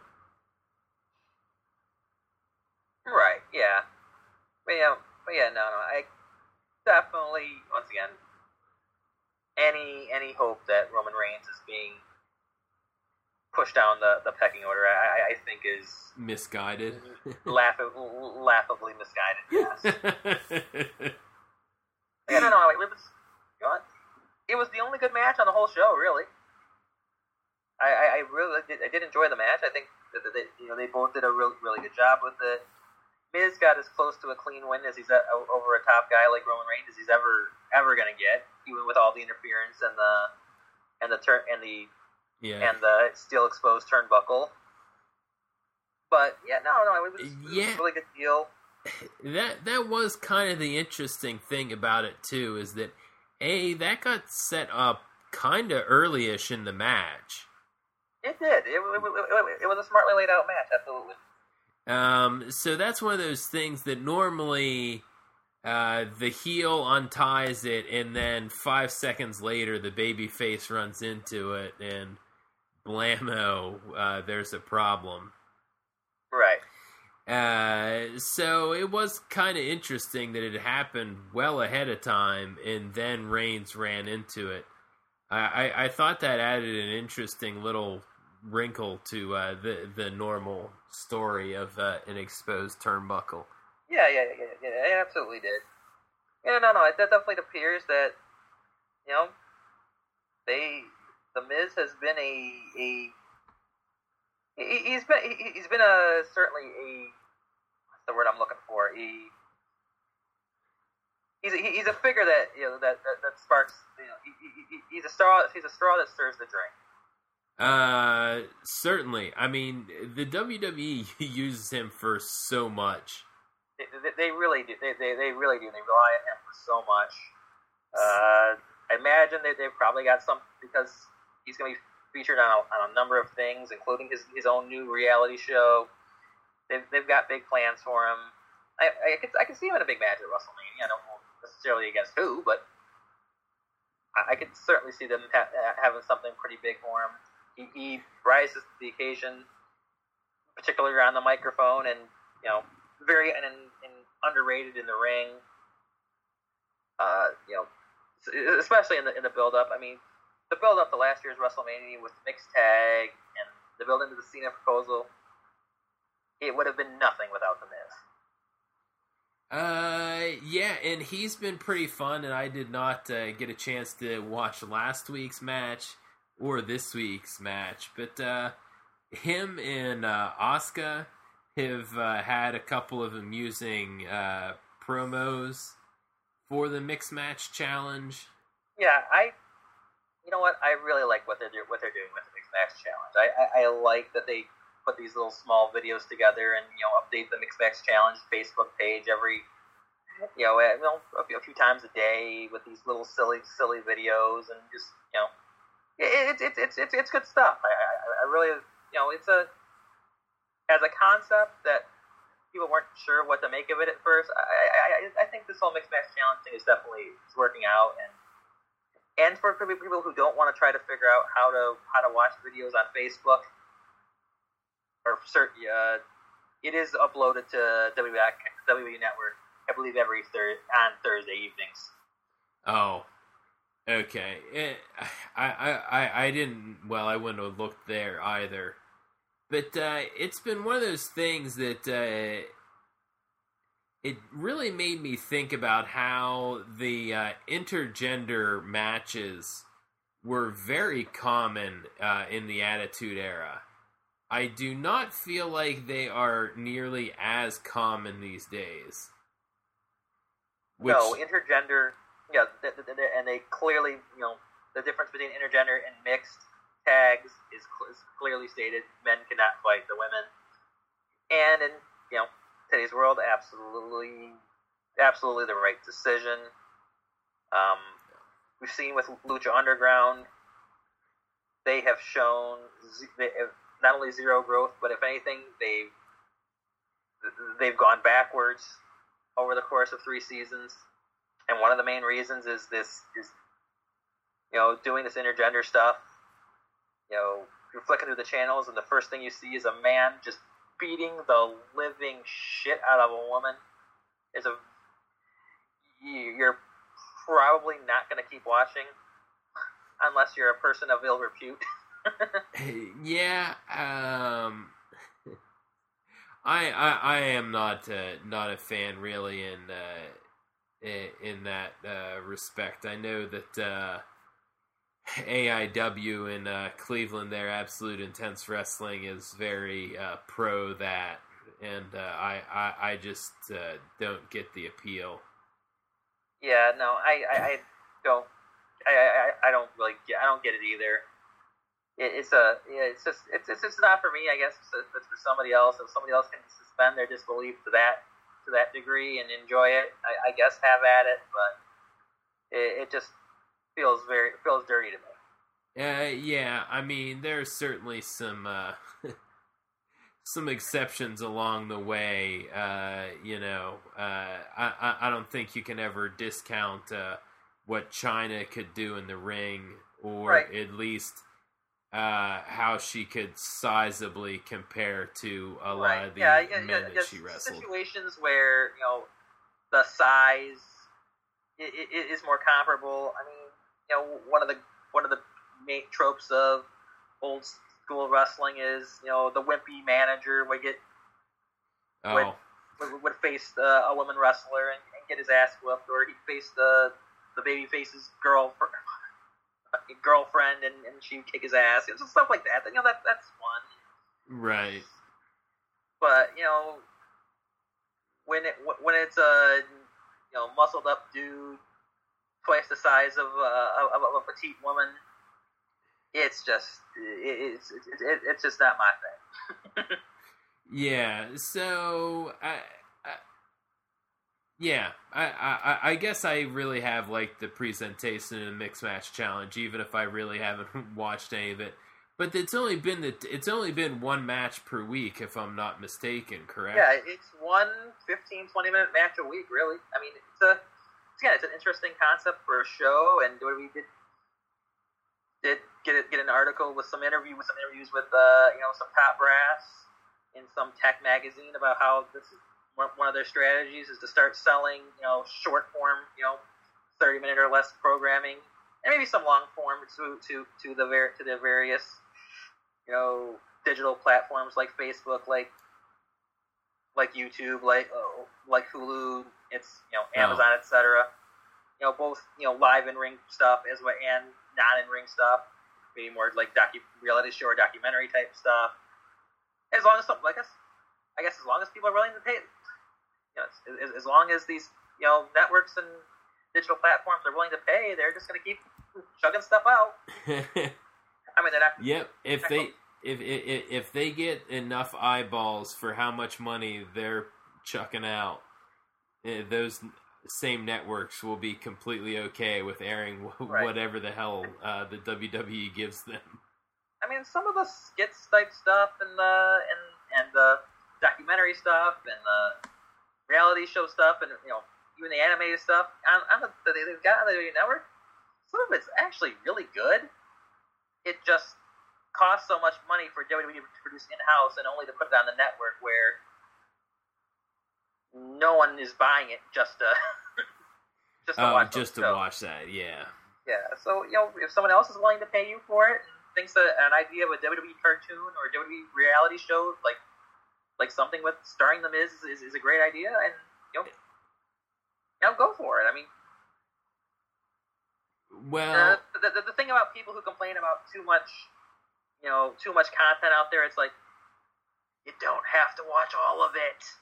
Right, yeah. But yeah, but yeah, no, no, I definitely, once again, any any hope that Roman Reigns is being pushed down the, the pecking order, I, I think is Misguided. laugh, laughably misguided, yes. Yeah, no, no, it was, you know, it was the only good match on the whole show, really. I, I, I really did, I did enjoy the match. I think that they, you know, they both did a really, really good job with it. Miz got as close to a clean win as he's a, over a top guy like Roman Reigns as he's ever ever gonna get, even with all the interference and the and the turn and the Yeah. and the still exposed turnbuckle. But yeah, no, no, it was, it was Yeah. a really good deal. That that was kind of the interesting thing about it too, is that a that got set up kind of early-ish in the match. It did. It, it, it, it was a smartly laid out match, absolutely. Um, so that's one of those things that normally uh, the heel unties it, and then five seconds later the babyface runs into it, and blammo, uh, there's a problem. Right. Uh, so it was kind of interesting that it happened well ahead of time, and then Reigns ran into it. I, I, I thought that added an interesting little wrinkle to uh, the the normal story of uh, an exposed turnbuckle. Yeah, yeah, yeah, yeah, it absolutely did. Yeah, no, no, it definitely appears that you know they the Miz has been a a he, he's been he, he's been a certainly a what's the word I'm looking for a he's a, he's a figure that you know that that, that sparks you know he, he, he's a straw he's a straw that stirs the drink. Uh, certainly. I mean, the W W E uses him for so much. They, they, they really do. They, they they really do. They rely on him for so much. Uh, I imagine that they've probably got some because he's going to be featured on a, on a number of things, including his his own new reality show. They've they've got big plans for him. I I can, I can see him in a big match at WrestleMania. I don't know necessarily against who, but I, I could certainly see them ha- having something pretty big for him. He, he rises to the occasion, particularly around the microphone, and you know, very and, and underrated in the ring. Uh, you know, especially in the in the build up. I mean, the build up to last year's WrestleMania with mixed tag and the build into the Cena proposal, it would have been nothing without the Miz. Uh, yeah, and he's been pretty fun, and I did not uh, get a chance to watch last week's match or this week's match, but uh, him and uh, Asuka have uh, had a couple of amusing uh, promos for the mixed match challenge. Yeah, I, you know what, I really like what they're do- what they're doing with the mixed match challenge. I, I, I like that they put these little small videos together and you know update the mixed match challenge Facebook page every, you know, you know a few, a few times a day with these little silly silly videos and just you know. It's it's it's it's it's good stuff. I, I I really you know it's a as a concept that people weren't sure what to make of it at first. I I, I think this whole mixed match challenge thing is definitely it's working out, and and for people who don't want to try to figure out how to how to watch videos on Facebook or certain uh, it is uploaded to W W E Network. I believe every thir- on Thursday evenings. Oh. Okay, it, I, I, I, I didn't, well, I wouldn't have looked there either. But uh, it's been one of those things that uh, it really made me think about how the uh, intergender matches were very common uh, in the Attitude Era. I do not feel like they are nearly as common these days. Which, no, intergender... Yeah, and they clearly, you know, the difference between intergender and mixed tags is, is clearly stated. Men cannot fight the women. And in, you know, today's world, absolutely, absolutely the right decision. Um, we've seen with Lucha Underground, they have shown they have not only zero growth, but if anything, they've, they've gone backwards over the course of three seasons. And one of the main reasons is this is, you know, doing this intergender stuff. You know, you're flicking through the channels, and the first thing you see is a man just beating the living shit out of a woman. Is a you're probably not going to keep watching unless you're a person of ill repute. yeah, um, I, I I am not uh, not a fan really in. Uh, in that uh, respect. I know that uh, A I W in uh, Cleveland, their Absolute Intense Wrestling, is very uh, pro that, and uh, I, I I just uh, don't get the appeal. Yeah, no, I, I, I don't I, I I don't really get I don't get it either. It, it's a yeah, it's just it's it's it's not for me. I guess it's, it's for somebody else. If somebody else can suspend their disbelief to that. to that degree and enjoy it, I, I guess have at it, but it, it just feels very feels dirty to me. Uh, yeah, I mean, there's certainly some uh, some exceptions along the way. Uh, you know, uh, I I don't think you can ever discount uh, what China could do in the ring, or right. at least uh, how she could sizably compare to a right. lot of the yeah, yeah, men yeah, that yeah, she wrestled. Situations where you know the size is, is more comparable. I mean, you know, one of the one of the main tropes of old school wrestling is you know the wimpy manager would get oh. would, would, would face uh, a woman wrestler, and, and get his ass whooped, or he'd face the the babyface's girl girlfriend and, and she'd kick his ass. It's just stuff like that. You know, that that's fun. Right. But you know, when it when it's a you know muscled up dude twice the size of uh, of, of a petite woman, it's just it, it's it, it, it's just not my thing. Yeah. So I. Yeah, I, I I guess I really have liked the presentation and mixed match challenge, even if I really haven't watched any of it. But it's only been the it's only been one match per week, if I'm not mistaken, correct? Yeah, it's one fifteen, twenty minute match a week, really. I mean, it's a it's, again, it's an interesting concept for a show, and we did did get a, get an article with some interview with some interviews with uh you know some top brass in some tech magazine about how this is. One of their strategies is to start selling, you know, short form, you know, thirty minute or less programming, and maybe some long form to to to the ver- to the various, you know, digital platforms like Facebook, like like YouTube, like uh, like Hulu, it's you know Amazon, oh. et cetera. You know, both you know live in ring stuff as well and non in ring stuff, maybe more like docu reality show or documentary type stuff. As long as something like us, I guess, as long as people are willing to pay. You know, as, as long as these you know networks and digital platforms are willing to pay, they're just going to keep chugging stuff out. I mean, they're not. Yep. If they if, if if they get enough eyeballs for how much money they're chucking out, those same networks will be completely okay with airing right. whatever the hell uh, the W W E gives them. I mean, some of the skits type stuff and the and and the documentary stuff and the reality show stuff, and you know, even the animated stuff on, on the, that they've got on the W W E Network, some of it's actually really good. It just costs so much money for W W E to produce in-house and only to put it on the network, where no one is buying it just to just to oh, watch just to show. watch that. Yeah. Yeah. So you know, if someone else is willing to pay you for it and thinks that an idea of a W W E cartoon or a W W E reality show like. Like something with starring the Miz is, is, is a great idea, and you know, you know, go for it. I mean, well, the, the, the, the thing about people who complain about too much, you know, too much content out there, it's like you don't have to watch all of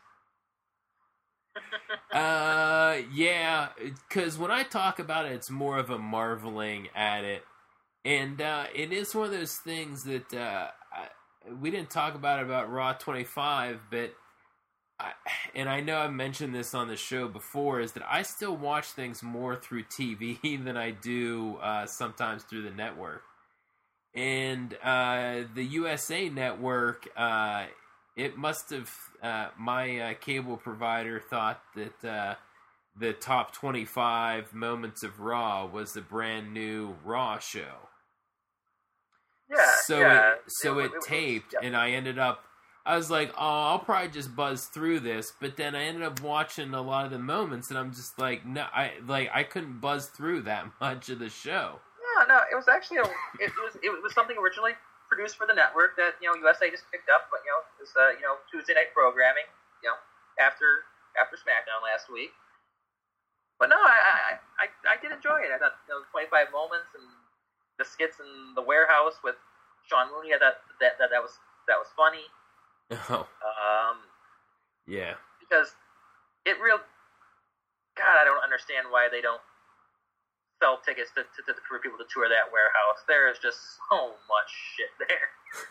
it. uh, yeah, because when I talk about it, it's more of a marveling at it, and uh, it is one of those things that. Uh, I, We didn't talk about it about Raw twenty-five, but I, and I know I've mentioned this on the show before, is that I still watch things more through T V than I do uh, sometimes through the network. And uh, the U S A Network, uh, it must have, uh, my uh, cable provider thought that uh, the top twenty-five moments of Raw was the brand new Raw show. Yeah, so yeah. it so it, it, it taped, was, yeah. And I ended up. I was like, oh, I'll probably just buzz through this, but then I ended up watching a lot of the moments, and I'm just like, no, I like I couldn't buzz through that much of the show. No, no, it was actually a, it was it was something originally produced for the network that you know U S A just picked up, but you know it was uh, you know Tuesday night programming, you know after after SmackDown last week. But no, I I, I, I did enjoy it. I thought you know twenty-five moments and. The skits in the warehouse with Sean Mooney, that that that, that was that was funny. Oh. Um, yeah. Because it real, God, I don't understand why they don't sell tickets to, to, to for people to tour that warehouse. There is just so much shit there.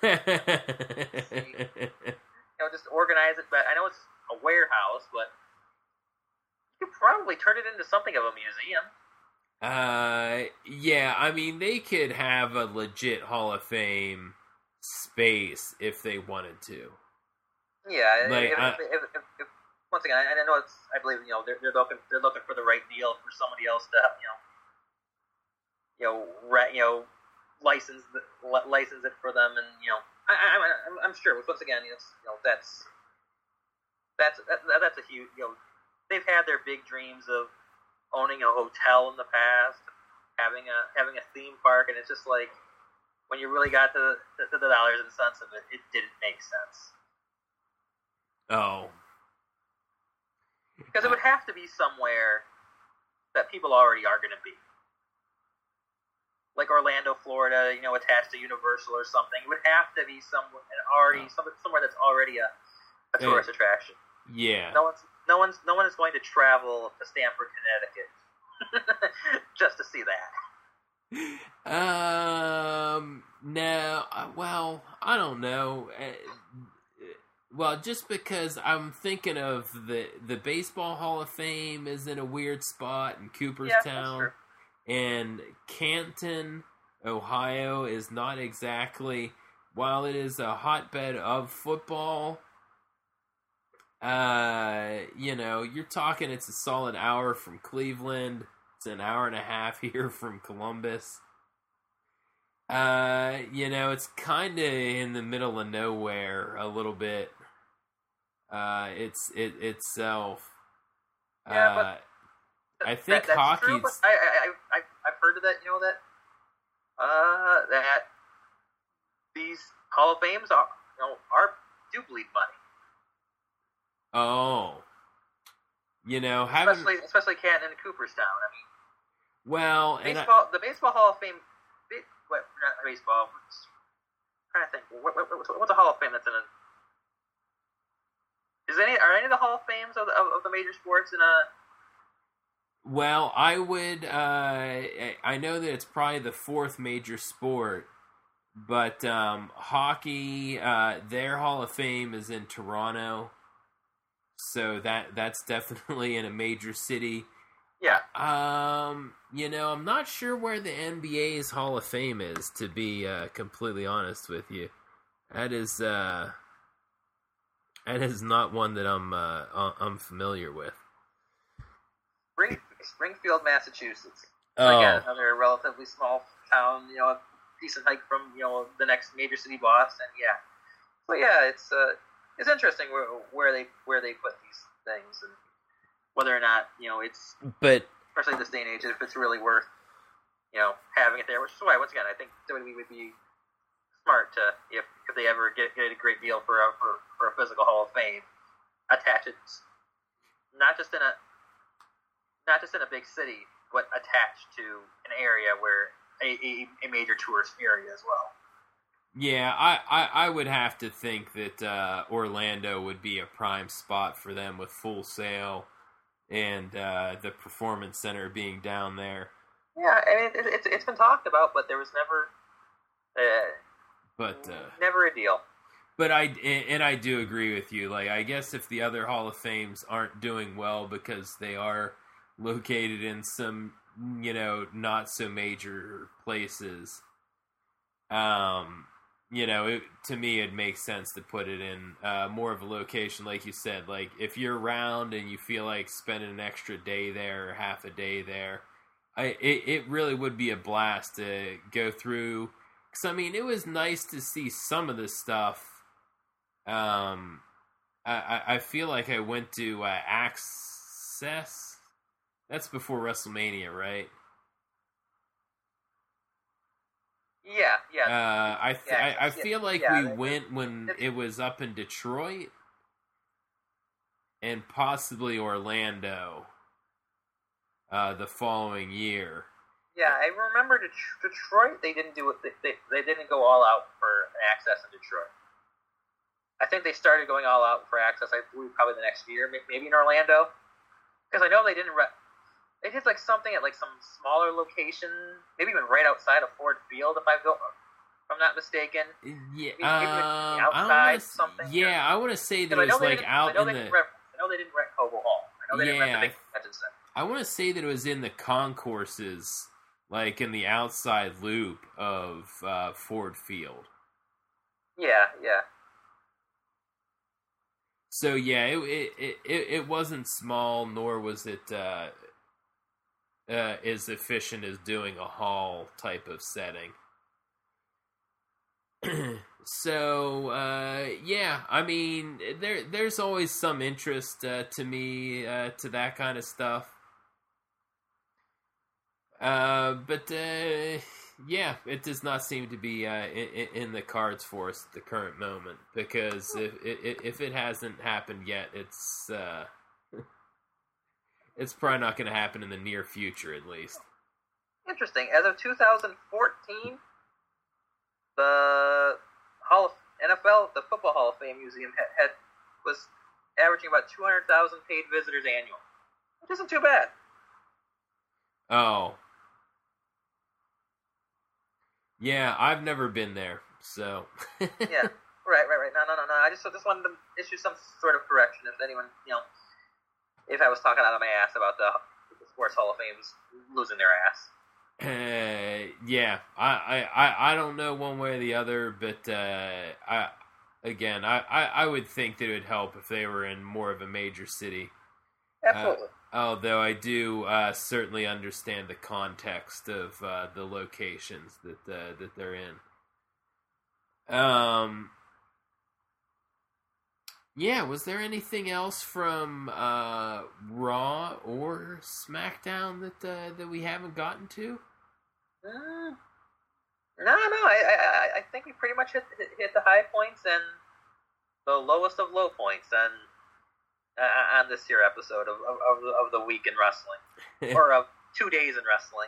You know, just organize it. But I know it's a warehouse, but you could probably turn it into something of a museum. Uh, yeah, I mean, they could have a legit Hall of Fame space if they wanted to. Yeah, like, if, I, if, if, if, if, once again, I, I know it's. I believe you know they're, they're looking they're looking for the right deal for somebody else to you know you know re, you know license the, license it for them, and you know I, I, I'm I'm sure once again it's, you know that's that's that, that's a huge you know they've had their big dreams of owning a hotel in the past, having a having a theme park, and it's just like when you really got to the, to the dollars and cents of it, it didn't make sense. Oh, Because it would have to be somewhere that people already are going to be. Like Orlando, Florida, you know, attached to Universal or something. It would have to be somewhere already somewhere that's already a, a tourist yeah. attraction. Yeah. No one's no one's no one is going to travel to Stamford, Connecticut, just to see that. Um. No. Well, I don't know. Well, just because I'm thinking of the the Baseball Hall of Fame is in a weird spot in Cooperstown, yeah, and Canton, Ohio is not exactly, while it is a hotbed of football, uh, you know, you're talking it's a solid hour from Cleveland, it's an hour and a half here from Columbus. Uh, you know, it's kind of in the middle of nowhere a little bit. Uh, it's it itself. Yeah, uh, but I think that, hockey. I, I I I've heard of that. You know that uh that these Hall of Fames are you know are do bleed money. Oh, you know, having especially especially Canton and Cooperstown. I mean, well, baseball and I, the Baseball Hall of Fame. What not baseball? I'm trying to think. What, what, what's a Hall of Fame that's in a Is any are any of the Hall of Fames of the, of, of the major sports in a? Well, I would. Uh, I know that it's probably the fourth major sport, but um, hockey, uh, their Hall of Fame is in Toronto, so that that's definitely in a major city. Yeah. Um, you know, I'm not sure where the N B A's Hall of Fame is. To be uh, completely honest with you, that is. Uh, That is not one that I'm uh, I'm familiar with. Spring, Springfield, Massachusetts. Oh. Again, another relatively small town. You know, a decent hike from you know the next major city, Boston. Yeah, but yeah, it's uh, it's interesting where where they where they put these things and whether or not you know it's. But especially this day and age, if it's really worth you know having it there, which is why once again I think W W E would be smart to if if they ever get, get a great deal for a for, for a physical Hall of Fame, attach it not just in a not just in a big city, but attached to an area where a, a, a major tourist area as well. Yeah, I, I, I would have to think that uh, Orlando would be a prime spot for them with Full Sail and uh, the Performance Center being down there. Yeah, I mean it, it's it's been talked about, but there was never. Uh, But uh, never a deal. But I and I do agree with you. Like, I guess if the other Hall of Fames aren't doing well because they are located in some, you know, not so major places, um, you know, it, to me it makes sense to put it in uh, more of a location, like you said. Like, if you're around and you feel like spending an extra day there or half a day there, I it, it really would be a blast to go through. Because, I mean, it was nice to see some of the stuff. Um, I, I feel like I went to uh, Access. That's before WrestleMania, right? Yeah, yeah. Uh, I, th- yeah, I I feel like yeah, we yeah. went when it was up in Detroit and possibly Orlando uh, the following year. Yeah, I remember Det- Detroit. They didn't do it. They, they they didn't go all out for Access in Detroit. I think they started going all out for Access. I believe probably the next year, maybe in Orlando, because I know they didn't. Re- they did like something at like some smaller location, maybe even right outside of Ford Field, if I go, if I'm not mistaken. Yeah, maybe, maybe um, outside I something. Yeah, I want to say that I it was know like they out I know in they the. Rent, I know they didn't rent Cobo Hall. I know they didn't Yeah, rent the big convention center. I want to say that it was in the concourses, like in the outside loop of uh, Ford Field. Yeah, yeah. So yeah, it it it, it wasn't small, nor was it uh, uh, as efficient as doing a hall type of setting. So uh, yeah, I mean, there there's always some interest uh, to me uh, to that kind of stuff. Uh, but uh, yeah, it does not seem to be uh, in, in the cards for us at the current moment, because if if, if it hasn't happened yet, it's uh, it's probably not going to happen in the near future, at least. Interesting. As of two thousand fourteen, the Hall of N F L, the Football Hall of Fame Museum had, had was averaging about two hundred thousand paid visitors annual, which isn't too bad. Oh. Yeah, I've never been there, so. Yeah, right, right, right. No, no, no, no. I just, I just wanted to issue some sort of correction if anyone, you know, if I was talking out of my ass about the, the Sports Hall of Fame's losing their ass. Uh, yeah, I, I, I don't know one way or the other, but uh, I, again, I, I, I would think that it would help if they were in more of a major city. Absolutely. Uh, although I do uh, certainly understand the context of uh, the locations that uh, that they're in. Um. Yeah, was there anything else from uh, Raw or SmackDown that uh, that we haven't gotten to? Uh, no, no, I, I, I think we pretty much hit, hit hit the high points and the lowest of low points on uh, on this here episode of of, of, the, of the week in wrestling, or of two days in wrestling.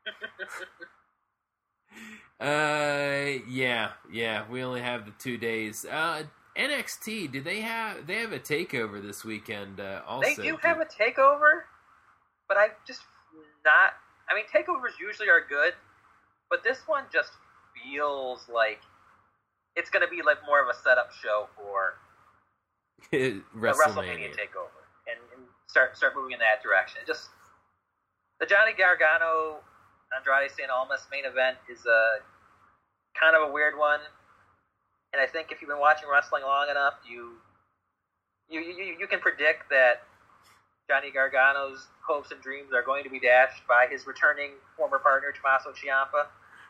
uh, yeah, yeah, we only have the two days. Uh. N X T, do they have they have a takeover this weekend? Uh, also, they do have a takeover, but I just not. I mean, takeovers usually are good, but this one just feels like it's going to be like more of a setup show for WrestleMania. a WrestleMania takeover, and, and start start moving in that direction. It just the Johnny Gargano Andrade Cien Almas main event is a kind of a weird one. And I think if you've been watching wrestling long enough, you you you, you can predict that Johnny Gargano's hopes and dreams are going to be dashed by his returning former partner, Tommaso Ciampa.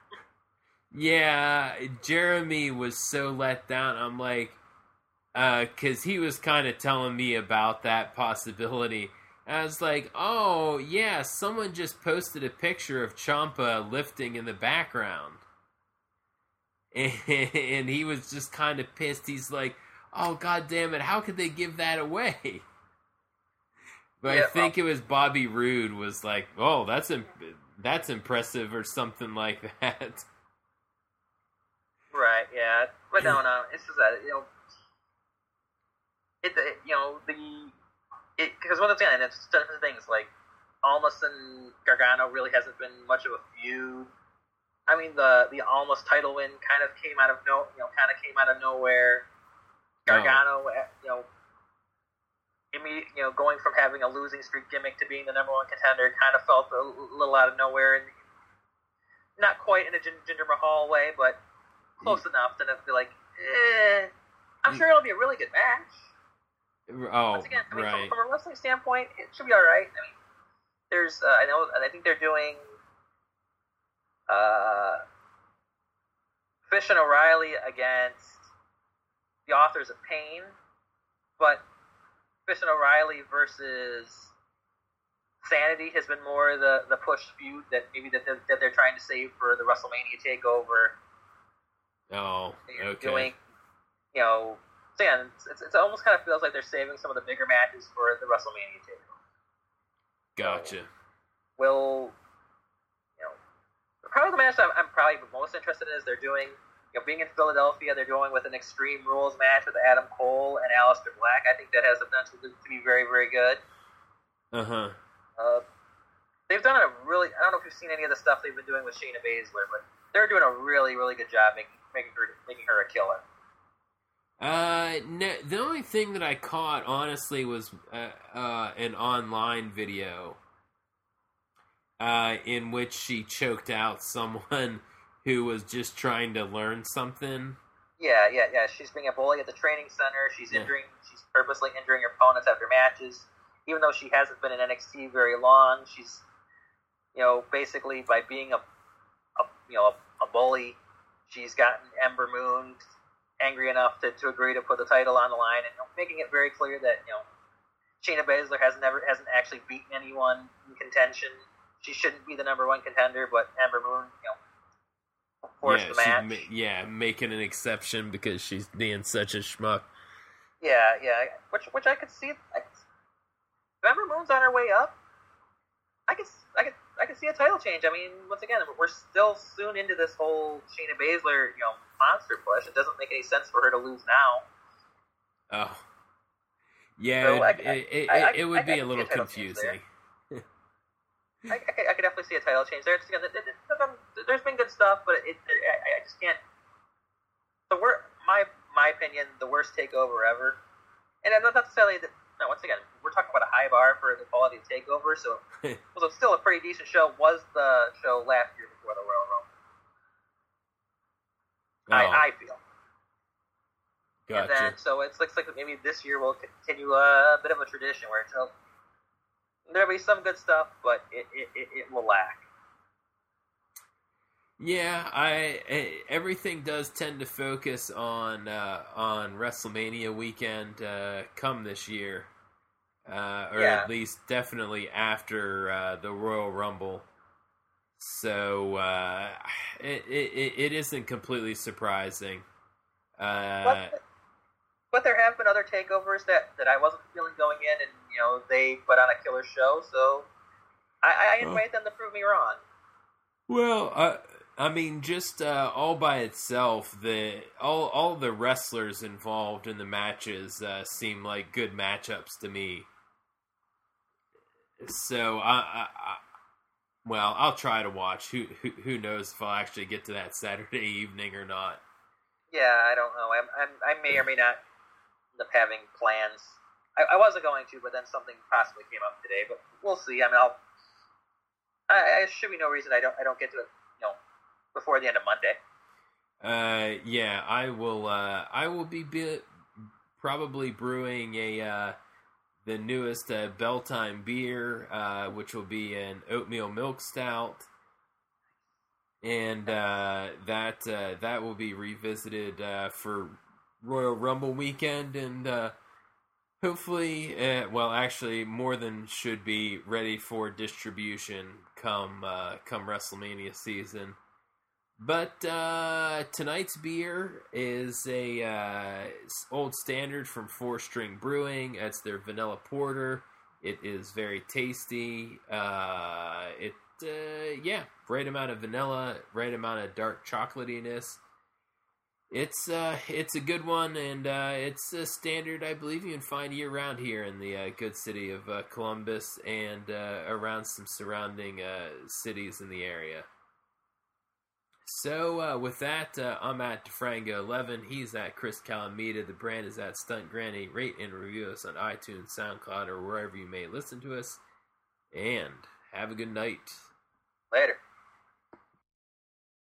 Yeah, Jeremy was so let down. I'm like, because uh, he was kind of telling me about that possibility. And I was like, oh, yeah, someone just posted a picture of Ciampa lifting in the background. And he was just kind of pissed. He's like, oh, God damn it, how could they give that away? But yeah, I think well, it was Bobby Roode was like, oh, that's imp- that's impressive or something like that. Right, yeah. But no, no, it's just that, you know, it, it you know, the, it, because one of the things, and it's different things, like, Almas and Gargano really hasn't been much of a feud. I mean, the the Almas title win kind of came out of no, you know, kind of came out of nowhere. Gargano, oh. you know, immediate, you know, going from having a losing streak gimmick to being the number one contender, kind of felt a little out of nowhere, and not quite in a Jinder Mahal way, but close mm. enough that I'd be like, eh. I'm sure it'll be a really good match. Oh, Once again, I mean, right. from, from a wrestling standpoint, it should be all right. I mean, there's, uh, I know, I think they're doing. Uh, Fish and O'Reilly against the Authors of Pain, but Fish and O'Reilly versus Sanity has been more the, the push feud that maybe that they're, that they're trying to save for the WrestleMania takeover. Oh, okay. Doing, you know, so yeah, it's, it's, it almost kind of feels like they're saving some of the bigger matches for the WrestleMania takeover. Gotcha. So, will. Probably the match I'm, I'm probably most interested in is they're doing, you know, being in Philadelphia, they're going with an Extreme Rules match with Adam Cole and Aleister Black. I think that has the potential to, to be very, very good. Uh-huh. Uh, they've done a really, I don't know if you've seen any of the stuff they've been doing with Shayna Baszler, but they're doing a really, really good job making making her making her a killer. Uh, no, the only thing that I caught, honestly, was uh, uh, an online video. Uh, in which she choked out someone who was just trying to learn something. Yeah, yeah, yeah. She's being a bully at the training center. She's yeah. injuring. She's purposely injuring her opponents after matches, even though she hasn't been in N X T very long. She's, you know, basically by being a, a you know, a, a bully, she's gotten Ember Moon angry enough to, to agree to put the title on the line, and you know, making it very clear that you know, Shayna Baszler has never hasn't actually beaten anyone in contention. She shouldn't be the number one contender, but Ember Moon, you know, forced yeah, the match. Ma- yeah, making an exception because she's being such a schmuck. Yeah, yeah, which which I could see. I, if Ember Moon's on her way up, see a title change. I mean, once again, we're still soon into this whole Shayna Baszler, you know, monster push. It doesn't make any sense for her to lose now. Oh, yeah, so it, I, it, it, I, I, it would I, be I a little a confusing. I, I, could, I could definitely see a title change there. Just, again, there's been good stuff, but it, it, I, I just can't. The worst, my my opinion, the worst takeover ever. And not necessarily that. No, once again, we're talking about a high bar for the quality of takeover. So, so still a pretty decent show. Was the show last year before the Royal Rumble? Oh. I, I feel. Gotcha. And then, so it's looks like maybe this year will continue a bit of a tradition where it's, there'll be some good stuff, but it, it, it, it will lack. Yeah, I, I everything does tend to focus on uh, on WrestleMania weekend uh, come this year, uh, or yeah. at least definitely after uh, the Royal Rumble. So uh, it, it it isn't completely surprising. Uh, but, but there have been other takeovers that, that I wasn't feeling going in, and you know they put on a killer show. So I, I invite well, them to prove me wrong. Well, I. I mean, just uh, all by itself, the all all the wrestlers involved in the matches uh, seem like good matchups to me. So, I, I, I, well, I'll try to watch. Who, who who knows if I'll actually get to that Saturday evening or not? Yeah, I don't know. I'm, I'm I may or may not end up having plans. I, I wasn't going to, but then something possibly came up today. But we'll see. I mean, I'll. I, I should be no reason I don't I don't get to it. You know. Before the end of Monday. Uh, yeah, I will. Uh, I will be, be probably brewing a uh, the newest uh, Belltime beer, uh, which will be an oatmeal milk stout, and uh, that uh, that will be revisited uh, for Royal Rumble weekend, and uh, hopefully, uh, well, actually, more than should be ready for distribution come uh, come WrestleMania season. But uh, tonight's beer is a uh, old standard from Four String Brewing. It's their vanilla porter. It is very tasty. Uh, it uh, yeah, right amount of vanilla, right amount of dark chocolatiness. It's uh, it's a good one, and uh, it's a standard I believe you can find year round here in the uh, good city of uh, Columbus and uh, around some surrounding uh, cities in the area. So, uh, with that, uh, I'm at DeFrango eleven. He's at Chris Calamita. The brand is at Stunt Granny. Rate and review us on iTunes, SoundCloud, or wherever you may listen to us. And have a good night. Later.